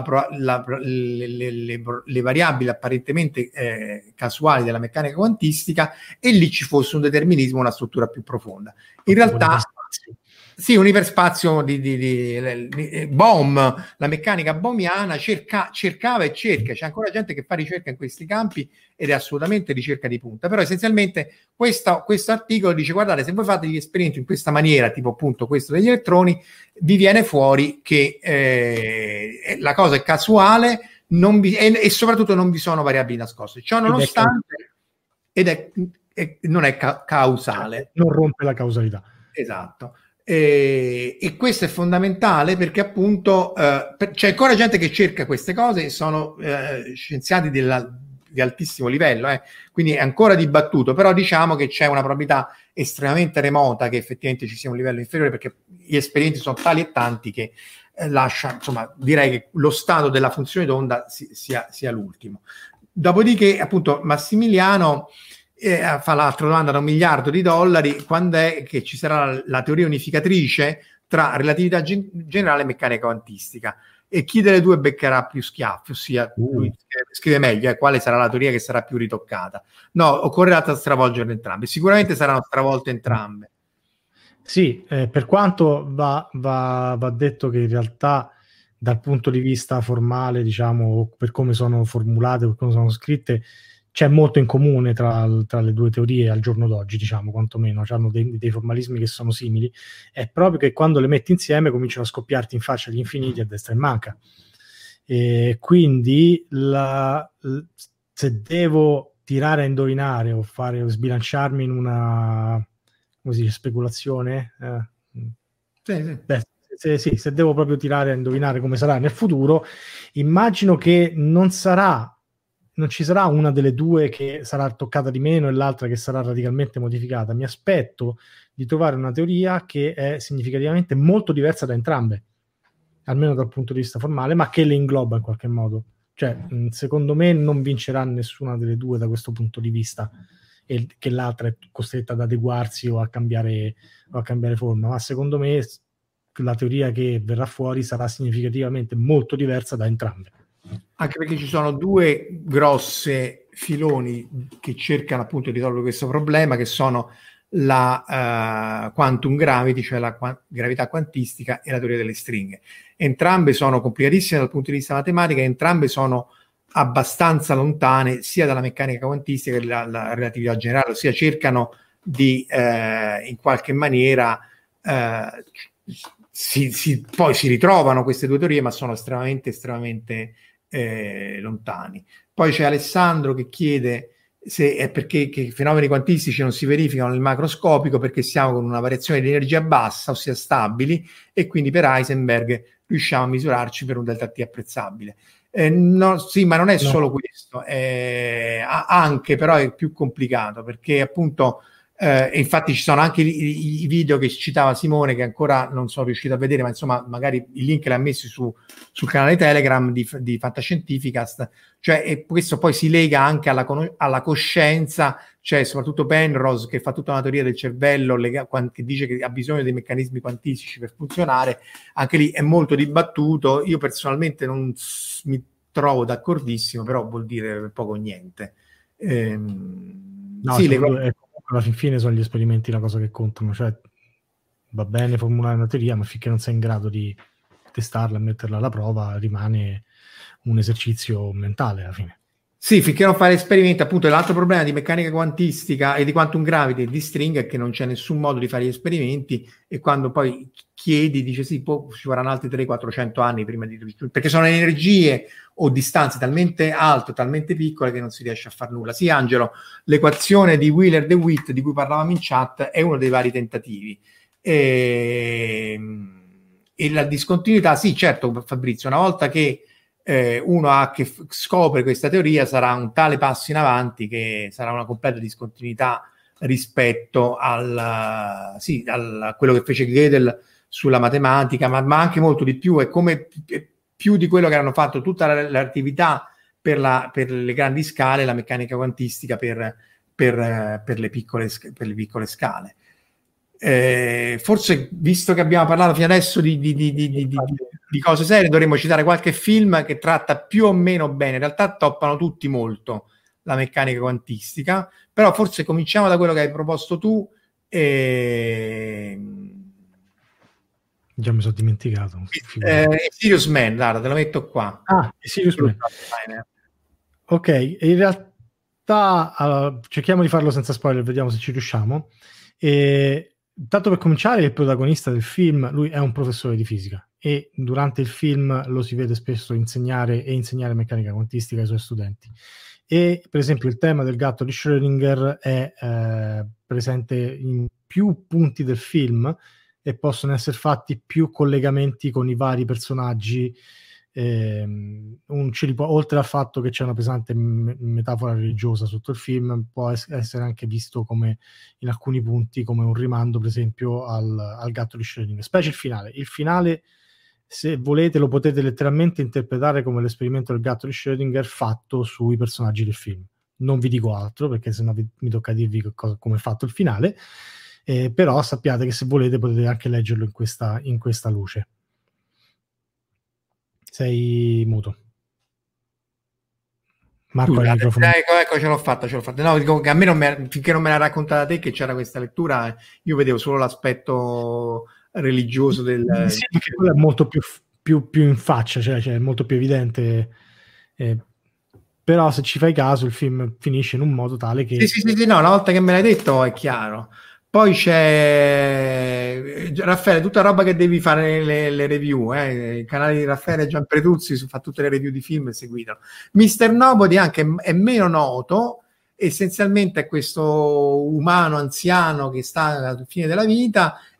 le variabili apparentemente casuali della meccanica quantistica, e lì ci fosse un determinismo, una struttura più profonda. In realtà sì, un iperspazio di Bohm, la meccanica bohmiana cercava e cerca, c'è ancora gente che fa ricerca in questi campi ed è assolutamente ricerca di punta, però essenzialmente questo articolo dice: guardate, se voi fate gli esperimenti in questa maniera, tipo appunto questo degli elettroni, vi viene fuori che la cosa è casuale e soprattutto non vi sono variabili nascoste, ciò nonostante non è causale, non rompe la causalità. Esatto. E questo è fondamentale perché appunto c'è ancora gente che cerca queste cose, sono scienziati di altissimo livello, quindi è ancora dibattuto, però diciamo che c'è una probabilità estremamente remota che effettivamente ci sia un livello inferiore, perché gli esperimenti sono tali e tanti che lascia, insomma, direi che lo stato della funzione d'onda sia l'ultimo. Dopodiché appunto Massimiliano fa l'altra domanda da $1 miliardo, quando è che ci sarà la teoria unificatrice tra relatività generale e meccanica quantistica, e chi delle due beccherà più schiaffi, ossia lui scrive meglio quale sarà la teoria che sarà più ritoccata. No, occorrerà stravolgere entrambe, sicuramente saranno stravolte entrambe. Sì, per quanto va detto che in realtà dal punto di vista formale, diciamo, per come sono formulate, per come sono scritte, c'è molto in comune tra le due teorie al giorno d'oggi, diciamo, quantomeno, hanno dei formalismi che sono simili, è proprio che quando le metti insieme cominciano a scoppiarti in faccia gli infiniti a destra e manca. E quindi se devo tirare a indovinare o sbilanciarmi in una, come si dice, speculazione, sì. Beh, se devo proprio tirare a indovinare come sarà nel futuro, immagino che non ci sarà una delle due che sarà toccata di meno e l'altra che sarà radicalmente modificata. Mi aspetto di trovare una teoria che è significativamente molto diversa da entrambe, almeno dal punto di vista formale, ma che le ingloba in qualche modo. Cioè, secondo me non vincerà nessuna delle due da questo punto di vista, e che l'altra è costretta ad adeguarsi o a cambiare forma, ma secondo me la teoria che verrà fuori sarà significativamente molto diversa da entrambe. Anche perché ci sono due grosse filoni che cercano appunto di risolvere questo problema, che sono la quantum gravity, cioè la gravità quantistica, e la teoria delle stringhe. Entrambe sono complicatissime dal punto di vista matematico, entrambe sono abbastanza lontane sia dalla meccanica quantistica che dalla relatività generale, ossia cercano di in qualche maniera poi si ritrovano queste due teorie, ma sono estremamente lontani. Poi c'è Alessandro che chiede se è perché che i fenomeni quantistici non si verificano nel macroscopico, perché siamo con una variazione di energia bassa, ossia stabili, e quindi per Heisenberg riusciamo a misurarci per un delta T apprezzabile. No, sì, ma non è solo questo, anche però è più complicato, perché appunto infatti ci sono anche i video che citava Simone, che ancora non sono riuscito a vedere, ma insomma magari il link l'ha messi sul canale Telegram di Fantascientificast, cioè, e questo poi si lega anche alla coscienza. C'è soprattutto Penrose che fa tutta una teoria del cervello che dice che ha bisogno dei meccanismi quantistici per funzionare. Anche lì è molto dibattuto. Io personalmente non mi trovo d'accordissimo, però vuol dire poco o niente. No, sì, alla fine sono gli esperimenti la cosa che contano, cioè va bene formulare una teoria, ma finché non sei in grado di testarla e metterla alla prova rimane un esercizio mentale alla fine. Sì, finché non fai esperimenti. Appunto, l'altro problema di meccanica quantistica e di quantum gravity e di string è che non c'è nessun modo di fare gli esperimenti, e quando poi chiedi dice sì, ci vorranno altri 300-400 anni prima di, perché sono energie o distanze talmente alte, talmente piccole che non si riesce a fare nulla. Sì, Angelo, l'equazione di Wheeler-DeWitt di cui parlavamo in chat è uno dei vari tentativi. E la discontinuità, sì, certo, Fabrizio, una volta che uno che scopre questa teoria sarà un tale passo in avanti che sarà una completa discontinuità rispetto a quello che fece Gödel sulla matematica, ma anche molto di più. È come più di quello che hanno fatto tutta l'attività per le grandi scale, la meccanica quantistica per le piccole scale. Forse, visto che abbiamo parlato fino adesso di cose serie, dovremmo citare qualche film che tratta più o meno bene. In realtà toppano tutti molto la meccanica quantistica, però forse cominciamo da quello che hai proposto tu. Già mi sono dimenticato. Serious Man, guarda, te lo metto qua. Serious Man. Ok, in realtà cerchiamo di farlo senza spoiler, vediamo se ci riusciamo. Tanto per cominciare, il protagonista del film, lui è un professore di fisica, e durante il film lo si vede spesso insegnare meccanica quantistica ai suoi studenti. E per esempio il tema del gatto di Schrödinger è presente in più punti del film, e possono essere fatti più collegamenti con i vari personaggi. Oltre al fatto che c'è una pesante metafora religiosa sotto il film, può essere anche visto come, in alcuni punti, come un rimando per esempio al gatto di Schrödinger, specie il finale, se volete lo potete letteralmente interpretare come l'esperimento del gatto di Schrödinger fatto sui personaggi del film. Non vi dico altro perché sennò mi tocca dirvi come è fatto il finale, però sappiate che se volete potete anche leggerlo in questa luce. Sei muto. Marco, il microfono. Ecco, ce l'ho fatta. No, dico che a me finché non me l'ha raccontata te che c'era questa lettura, io vedevo solo l'aspetto religioso del... Sì, perché quello è molto più in faccia, cioè è molto più evidente. Però se ci fai caso il film finisce in un modo tale che... Sì, no, una volta che me l'hai detto è chiaro. Poi c'è Raffaele, tutta roba che devi fare le review, il canale di Raffaele Gianpretuzzi fa tutte le review di film e seguitelo. Mr. Nobody anche è meno noto, essenzialmente è questo umano anziano che sta alla fine della vita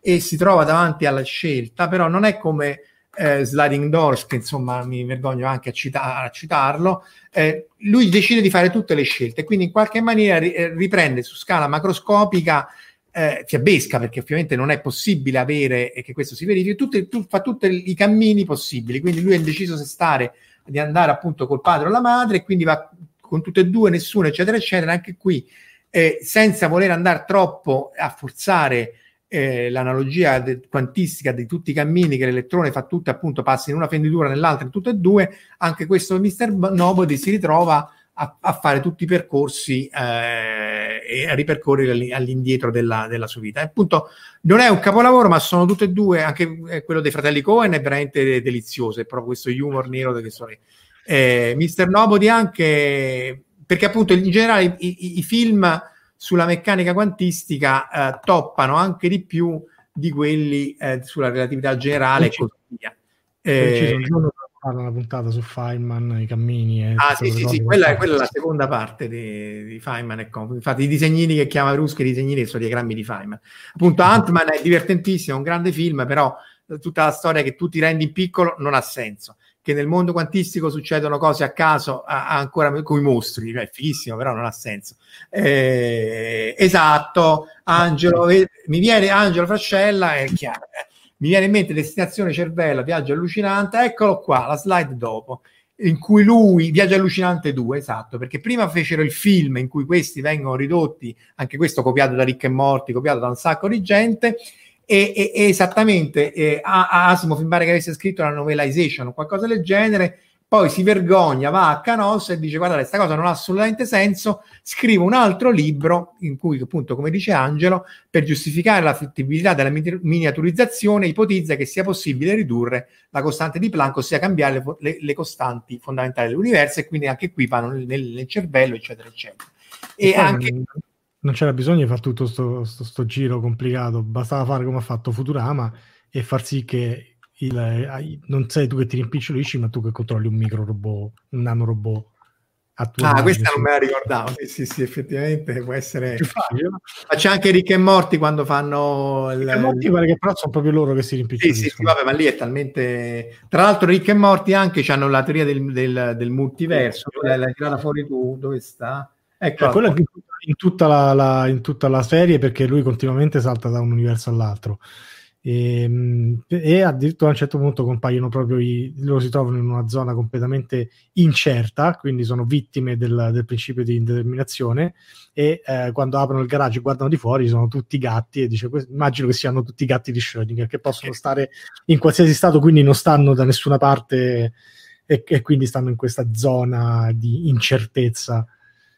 e si trova davanti alla scelta, però non è come Sliding Doors, che insomma mi vergogno anche a citarlo. Lui decide di fare tutte le scelte, quindi in qualche maniera riprende su scala macroscopica, fiabesca, perché ovviamente non è possibile avere, e che questo si verifichi, fa tutti i cammini possibili, quindi lui è indeciso se stare di andare appunto col padre o la madre, e quindi va con tutte e due, nessuno, eccetera eccetera. Anche qui senza voler andare troppo a forzare l'analogia quantistica di tutti i cammini che l'elettrone fa, tutte appunto, passa in una fenditura nell'altra in tutte e due, anche questo Mr. Nobody si ritrova a fare tutti i percorsi e a ripercorrere all'indietro della sua vita. E appunto non è un capolavoro, ma sono tutte e due, anche quello dei fratelli Coen è veramente delizioso, è proprio questo humor nero delle storie. Mr. Nobody anche, perché appunto in generale i film sulla meccanica quantistica toppano anche di più di quelli sulla relatività generale e così via. Fare una puntata su Feynman, i cammini. Sì, quella è la seconda parte di Feynman e compagni. Infatti i disegnini che chiama Bruschi, i disegnini sono diagrammi di Feynman. Appunto Ant-Man è divertentissimo, è un grande film, però tutta la storia che tu ti rendi in piccolo non ha senso. Che nel mondo quantistico succedono cose a caso ancora con i mostri, è fighissimo, però non ha senso. Esatto, Angelo Frascella, è chiaro. Mi viene in mente Destinazione Cervello, Viaggio allucinante, eccolo qua, la slide dopo, in cui lui, Viaggio allucinante 2, esatto, perché prima fecero il film in cui questi vengono ridotti, anche questo copiato da Rick e Morty, copiato da un sacco di gente, e esattamente Asimov mi pare che avesse scritto la novelization o qualcosa del genere, poi si vergogna, va a Canossa e dice guardate, questa cosa non ha assolutamente senso, scrivo un altro libro in cui appunto, come dice Angelo, per giustificare la fattibilità della miniaturizzazione ipotizza che sia possibile ridurre la costante di Planck, ossia cambiare le costanti fondamentali dell'universo, e quindi anche qui vanno nel cervello, eccetera eccetera. E anche non c'era bisogno di fare tutto sto giro complicato, bastava fare come ha fatto Futurama e far sì che non sei tu che ti rimpicciolisci, ma tu che controlli un micro robot, un nanorobot. Questa non me la ricordavo. Sì, effettivamente può essere più facile. Ma c'è anche Rick e Morty quando fanno Rick e Morty, pare che però sono proprio loro che si rimpiccioliscono. Sì, vabbè, ma lì è talmente. Tra l'altro Rick e Morty anche hanno la teoria del multiverso. L'hai tirata fuori tu, dove sta? Ecco, quella in tutta la serie, perché lui continuamente salta da un universo all'altro. E addirittura a un certo punto compaiono proprio loro si trovano in una zona completamente incerta, quindi sono vittime del principio di indeterminazione, e quando aprono il garage e guardano di fuori sono tutti gatti, e dice immagino che siano tutti gatti di Schrödinger che possono stare in qualsiasi stato, quindi non stanno da nessuna parte e quindi stanno in questa zona di incertezza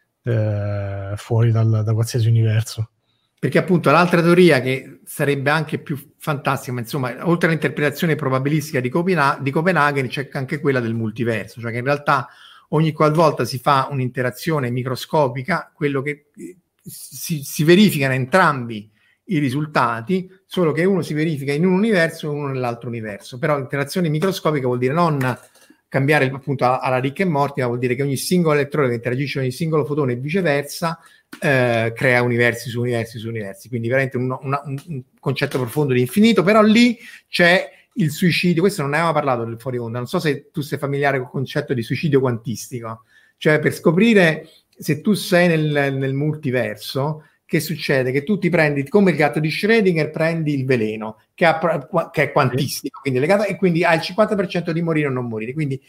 fuori da qualsiasi universo. Perché appunto l'altra teoria che sarebbe anche più fantastica, ma insomma, oltre all'interpretazione probabilistica di Copenaghen, c'è anche quella del multiverso, cioè che in realtà ogni qualvolta si fa un'interazione microscopica, quello che si verificano entrambi i risultati, solo che uno si verifica in un universo e uno nell'altro universo. Però interazione microscopica vuol dire non cambiare appunto alla Rick e Morty, ma vuol dire che ogni singolo elettrone che interagisce con ogni singolo fotone e viceversa crea universi su universi su universi, quindi veramente un concetto profondo di infinito. Però lì c'è il suicidio, questo non ne avevamo parlato del fuori onda, non so se tu sei familiare col concetto di suicidio quantistico, cioè per scoprire se tu sei nel multiverso, che succede? Che tu ti prendi, come il gatto di Schrödinger, prendi il veleno, che è quantistico, quindi legato, e quindi hai il 50% di morire o non morire, quindi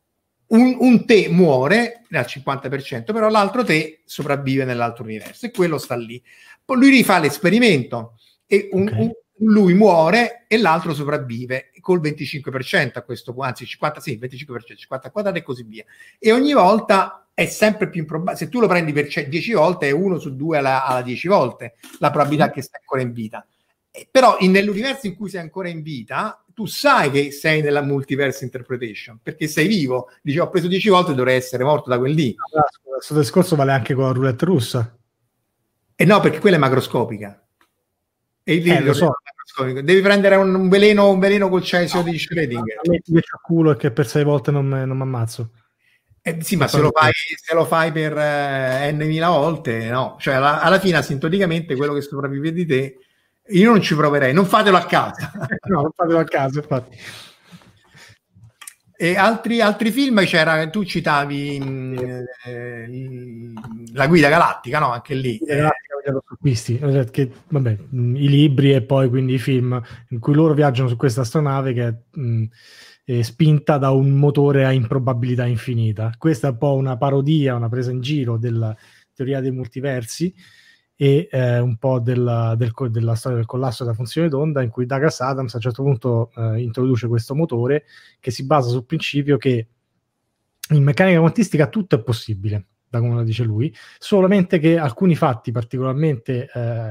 un te muore al 50%, però l'altro te sopravvive nell'altro universo, e quello sta lì. Poi lui rifà l'esperimento e lui muore e l'altro sopravvive col 25% a questo punto, anzi 50, il 25%, 54 e così via. E ogni volta è sempre più improbabile. Se tu lo prendi per 10 volte, è 1 su 2 alla 10 volte la probabilità che stai ancora in vita. Però nell'universo in cui sei ancora in vita, tu sai che sei nella multiverse interpretation, perché sei vivo. Dici, ho preso 10 volte, dovrei essere morto da quel lì. Questo discorso vale anche con la roulette russa. E no, perché quella è macroscopica. E lo so. Devi prendere un veleno col cesio di Schrödinger. Io c'ho culo e che per 6 volte non mi ammazzo. Sì, ma se lo fai per n mila volte, no. Cioè alla fine, asintoticamente, quello che sopravvive di te Io non ci proverei, non fatelo a casa. No, non fatelo a casa, infatti. E altri film c'era, tu citavi La Guida Galattica, no? Anche lì. Che, vabbè, i libri e poi quindi i film in cui loro viaggiano su questa astronave che è spinta da un motore a improbabilità infinita. Questa è un po' una parodia, una presa in giro della teoria dei multiversi e un po' della storia del collasso della funzione d'onda, in cui Douglas Adams a un certo punto introduce questo motore che si basa sul principio che in meccanica quantistica tutto è possibile, da come lo dice lui, solamente che alcuni fatti particolarmente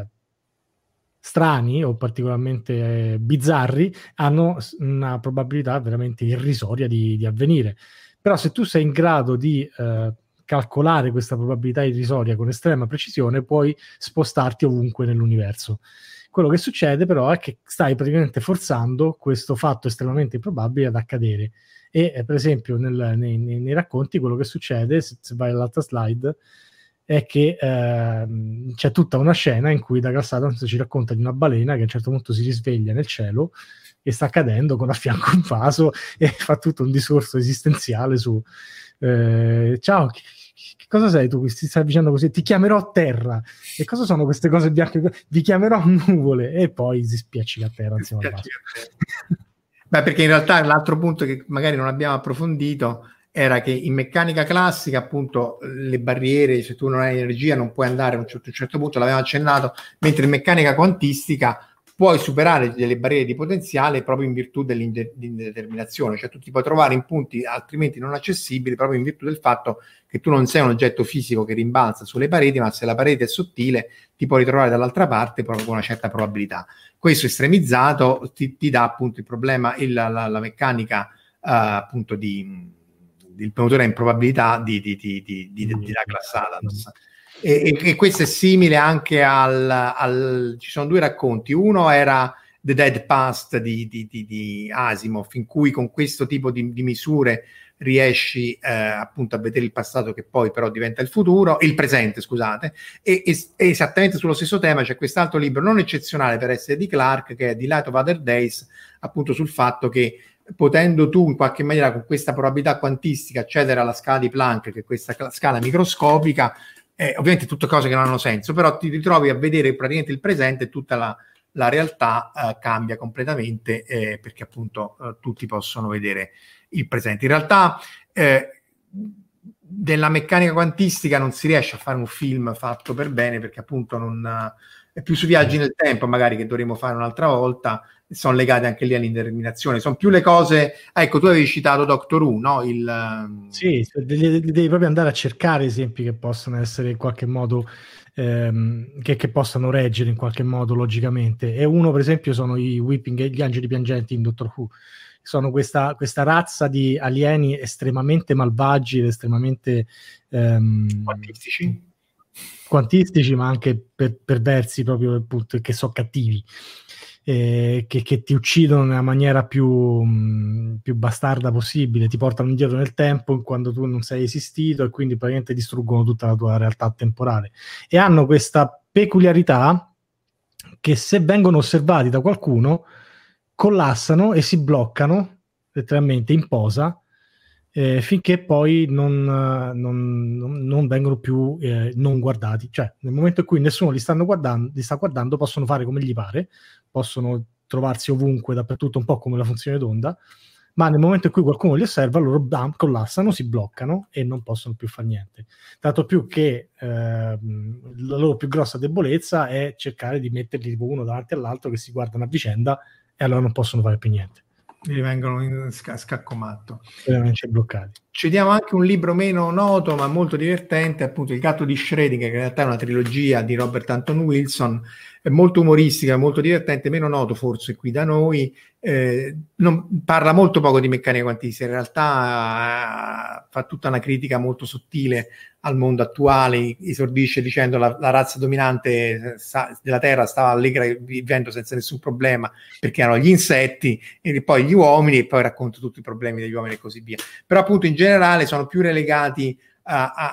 strani o particolarmente bizzarri hanno una probabilità veramente irrisoria di avvenire. Però se tu sei in grado di calcolare questa probabilità irrisoria con estrema precisione, puoi spostarti ovunque nell'universo. Quello che succede però è che stai praticamente forzando questo fatto estremamente improbabile ad accadere. E per esempio nei racconti quello che succede, se vai all'altra slide, è che c'è tutta una scena in cui Douglas Adams ci racconta di una balena che a un certo punto si risveglia nel cielo e sta cadendo con a fianco un vaso e fa tutto un discorso esistenziale su ciao, che cosa sei tu? Ti stai dicendo così? Ti chiamerò terra. E cosa sono queste cose bianche? Vi chiamerò nuvole. E poi si spiaccica a terra insieme al vaso. Beh, perché in realtà l'altro punto che magari non abbiamo approfondito era che in meccanica classica, appunto, le barriere, se tu non hai energia non puoi andare a un certo punto, l'avevamo accennato, mentre in meccanica quantistica puoi superare delle barriere di potenziale proprio in virtù dell'indeterminazione, cioè tu ti puoi trovare in punti altrimenti non accessibili proprio in virtù del fatto che tu non sei un oggetto fisico che rimbalza sulle pareti, ma se la parete è sottile ti puoi ritrovare dall'altra parte proprio con una certa probabilità. Questo estremizzato ti dà appunto il problema, la meccanica appunto il motore a improbabilità di Douglas Adams. E questo è simile anche ci sono due racconti. Uno era The Dead Past di Asimov, in cui con questo tipo di misure riesci appunto a vedere il passato che poi però diventa il presente, scusate, e esattamente sullo stesso tema c'è quest'altro libro non eccezionale per essere di Clarke, che è The Light of Other Days, appunto sul fatto che potendo tu in qualche maniera con questa probabilità quantistica accedere alla scala di Planck, che è questa scala microscopica, ovviamente tutte cose che non hanno senso, però ti ritrovi a vedere praticamente il presente e tutta la realtà cambia completamente perché appunto tutti possono vedere il presente. In realtà della meccanica quantistica non si riesce a fare un film fatto per bene, perché appunto non è più su viaggi nel tempo magari che dovremmo fare un'altra volta, sono legate anche lì all'indeterminazione, sono più le cose. Ecco, tu avevi citato Doctor Who, no? Sì, devi proprio andare a cercare esempi che possono essere in qualche modo che possano reggere in qualche modo logicamente, e uno per esempio sono gli angeli piangenti in Doctor Who. Sono questa razza di alieni estremamente malvagi ed estremamente quantistici, ma anche perversi proprio, appunto, che sono cattivi, che ti uccidono nella maniera più bastarda possibile, ti portano indietro nel tempo quando tu non sei esistito e quindi praticamente distruggono tutta la tua realtà temporale, e hanno questa peculiarità che se vengono osservati da qualcuno collassano e si bloccano letteralmente in posa finché poi non vengono più non guardati. Cioè nel momento in cui nessuno li sta guardando possono fare come gli pare, possono trovarsi ovunque, dappertutto, un po' come la funzione d'onda, ma nel momento in cui qualcuno li osserva loro collassano, si bloccano e non possono più fare niente. Tanto più che la loro più grossa debolezza è cercare di metterli tipo uno davanti all'altro che si guardano a vicenda, e allora non possono fare più niente. Rivengono in scaccomatto. Veramente bloccati. Citiamo anche un libro meno noto ma molto divertente, appunto Il gatto di Schrödinger, che in realtà è una trilogia di Robert Anton Wilson, è molto umoristica, molto divertente, meno noto forse qui da noi, non parla molto poco di meccanica quantistica, in realtà fa tutta una critica molto sottile al mondo attuale, esordisce dicendo la razza dominante della Terra stava allegra vivendo senza nessun problema perché erano gli insetti, e poi gli uomini, e poi racconta tutti i problemi degli uomini e così via. Però appunto in generale sono più relegati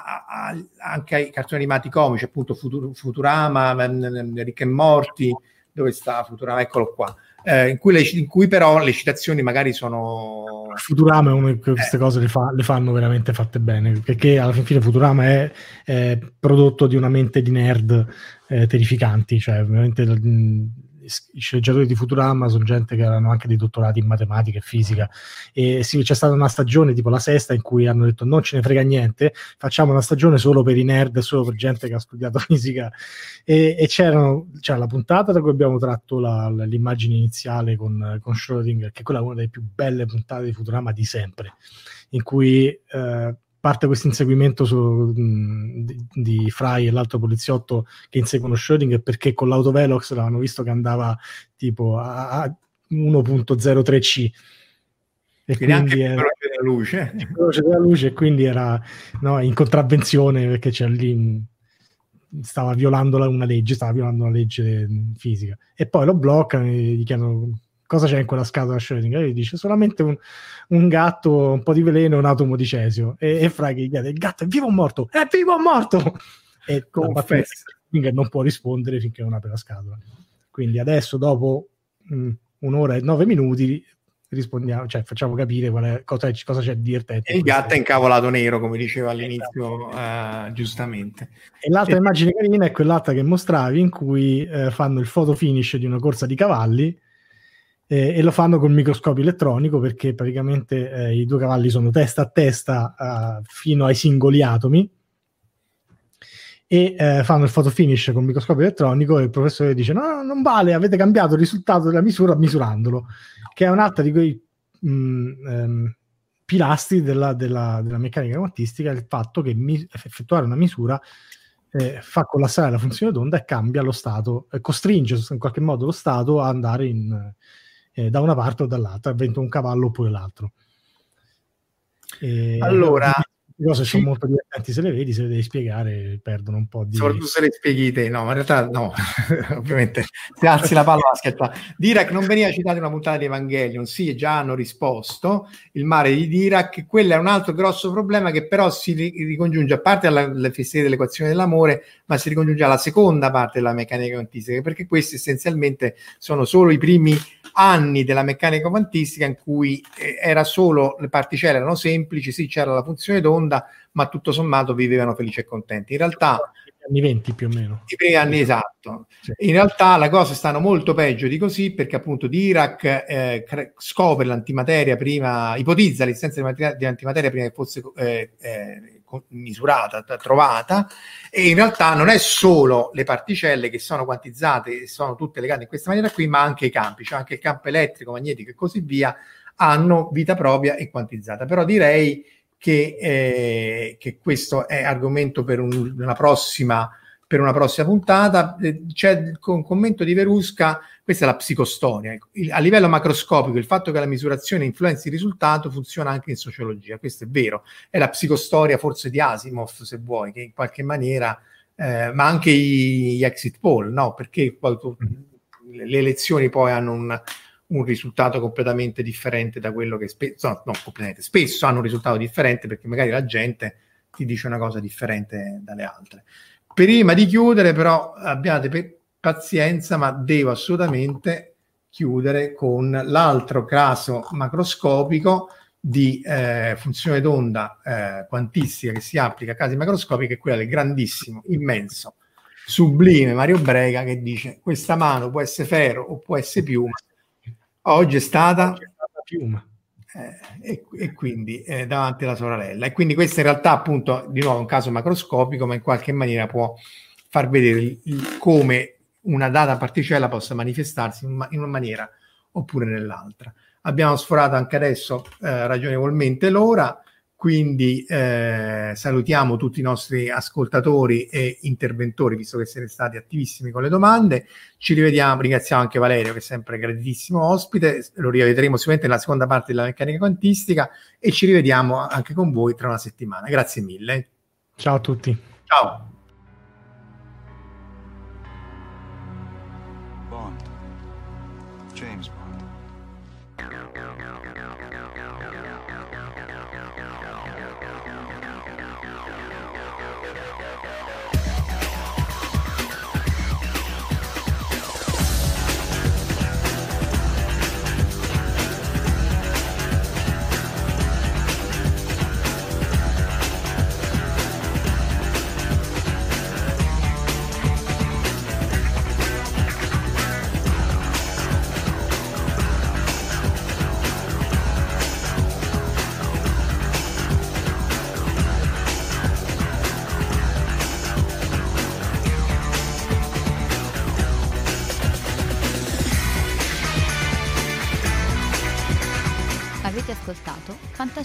anche ai cartoni animati comici, appunto Futurama, Rick and Morty, dove sta Futurama? Eccolo qua. In cui però le citazioni magari sono... Futurama è uno di queste cose le fanno veramente fatte bene, perché alla fine Futurama è prodotto di una mente di nerd terrificanti, cioè veramente i sceneggiatori di Futurama sono gente che avevano anche dei dottorati in matematica e fisica, e sì, c'è stata una stagione tipo la sesta in cui hanno detto non ce ne frega niente, facciamo una stagione solo per i nerd e solo per gente che ha studiato fisica, e c'era la puntata da cui abbiamo tratto l'immagine iniziale con Schrödinger, che quella è una delle più belle puntate di Futurama di sempre, in cui parte questo inseguimento di Fry e l'altro poliziotto che inseguono Schrödinger perché con l'autovelox l'avevano visto che andava tipo a 1.03c e quindi anche era veloce della luce, e quindi era in contravvenzione perché c'è lì stava violando una legge fisica, e poi lo bloccano e gli chiedono cosa c'è in quella scatola Schrödinger, e gli dice solamente un gatto, un po' di veleno e un atomo di cesio, e Fry gli chiede il gatto è vivo o morto? È vivo o morto? E Schrödinger non può rispondere finché non apre la scatola. Quindi adesso dopo 1 ora e 9 minuti rispondiamo, cioè facciamo capire cosa c'è di divertente. E il gatto è incavolato nero, come diceva all'inizio, giustamente. E l'altra immagine carina è quell'altra che mostravi in cui fanno il photo finish di una corsa di cavalli, e lo fanno col microscopio elettronico, perché praticamente i due cavalli sono testa a testa fino ai singoli atomi, e fanno il photo finish con microscopio elettronico, e il professore dice no, non vale, avete cambiato il risultato della misura misurandolo, che è un'altra di quei pilastri della meccanica quantistica, il fatto che effettuare una misura fa collassare la funzione d'onda e cambia lo stato, costringe in qualche modo lo stato a andare da una parte o dall'altra, diventa un cavallo oppure l'altro. Allora, le cose sono molto divertenti, se le vedi, se le devi spiegare perdono un po' di... Soprattutto se le spieghi te, no, ma in realtà no, ovviamente se alzi la palla aspetta. Dirac non veniva citato in una puntata di Evangelion, sì, già hanno risposto, il mare di Dirac, quello è un altro grosso problema che però si ricongiunge, a parte alla fesseria dell'equazione dell'amore, ma si ricongiunge alla seconda parte della meccanica quantistica, perché questi essenzialmente sono solo i primi anni della meccanica quantistica in cui era solo, le particelle erano semplici, sì, c'era la funzione d'onda, ma tutto sommato vivevano felici e contenti. In realtà anni 20 più o meno. I primi anni, esatto. Sì. In realtà le cose stanno molto peggio di così, perché appunto Dirac scopre l'antimateria prima, ipotizza l'esistenza di antimateria prima che fosse misurata, trovata, e in realtà non è solo le particelle che sono quantizzate e sono tutte legate in questa maniera qui, ma anche i campi, cioè anche il campo elettrico, magnetico e così via, hanno vita propria e quantizzata. Però direi che questo è argomento per una prossima puntata. C'è un commento di Verusca, questa è la psicostoria. A livello macroscopico il fatto che la misurazione influenzi il risultato funziona anche in sociologia, questo è vero, è la psicostoria forse di Asimov, se vuoi, che in qualche maniera ma anche gli exit poll, no? Perché poi le elezioni poi hanno un risultato completamente differente da quello che spesso hanno un risultato differente, perché magari la gente ti dice una cosa differente dalle altre. Prima di chiudere però abbiate pazienza, ma devo assolutamente chiudere con l'altro caso macroscopico di funzione d'onda quantistica che si applica a casi macroscopici, che è quella del grandissimo, immenso, sublime Mario Brega, che dice: questa mano può essere ferro o può essere piuma, oggi è stata piuma, e quindi davanti alla sorella. E quindi questo in realtà appunto di nuovo è un caso macroscopico, ma in qualche maniera può far vedere come una data particella possa manifestarsi in una maniera oppure nell'altra. Abbiamo sforato anche adesso ragionevolmente l'ora, quindi salutiamo tutti i nostri ascoltatori e interventori, visto che siete stati attivissimi con le domande. Ci rivediamo, ringraziamo anche Valerio, che è sempre graditissimo ospite, lo rivedremo sicuramente nella seconda parte della meccanica quantistica, e ci rivediamo anche con voi tra una settimana. Grazie mille. Ciao a tutti. Ciao. Bond. James Bond.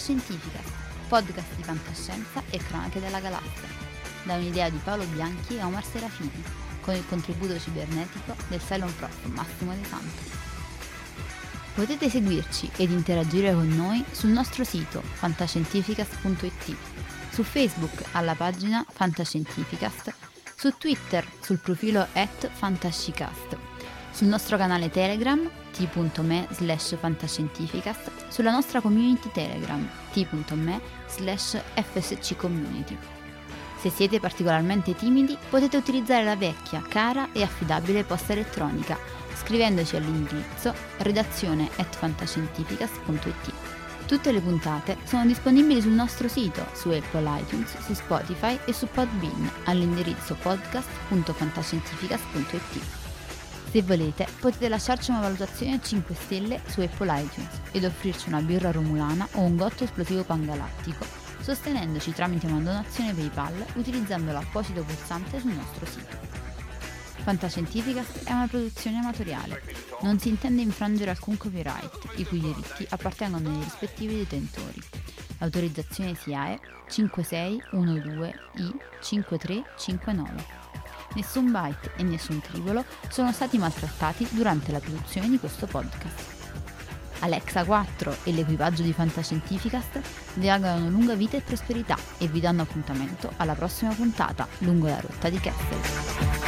Fantascientificast, podcast di fantascienza e cronache della galassia, da un'idea di Paolo Bianchi e Omar Serafini, con il contributo cibernetico del Cylon Prof Massimo De Santo. Potete seguirci ed interagire con noi sul nostro sito fantascientificast.it, su Facebook alla pagina Fantascientificast, su Twitter sul profilo @fantascicast, sul nostro canale Telegram t.me/fantascientificast, sulla nostra community Telegram t.me/fsccommunity. Se siete particolarmente timidi, potete utilizzare la vecchia, cara e affidabile posta elettronica, scrivendoci all'indirizzo redazione@fantascientificast.it. Tutte le puntate sono disponibili sul nostro sito, su Apple iTunes, su Spotify e su Podbean, all'indirizzo podcast.fantascientificast.it. Se volete, potete lasciarci una valutazione 5 stelle su Apple iTunes ed offrirci una birra romulana o un gotto esplosivo pangalattico, sostenendoci tramite una donazione PayPal utilizzando l'apposito pulsante sul nostro sito. Fantascientificast è una produzione amatoriale, non si intende infrangere alcun copyright, i cui diritti appartengono ai rispettivi detentori. L'autorizzazione SIAE 5612I5359. Nessun byte e nessun tribolo sono stati maltrattati durante la produzione di questo podcast. Alexa 4 e l'equipaggio di Fantascientificast vi augurano lunga vita e prosperità e vi danno appuntamento alla prossima puntata lungo la rotta di Kessel.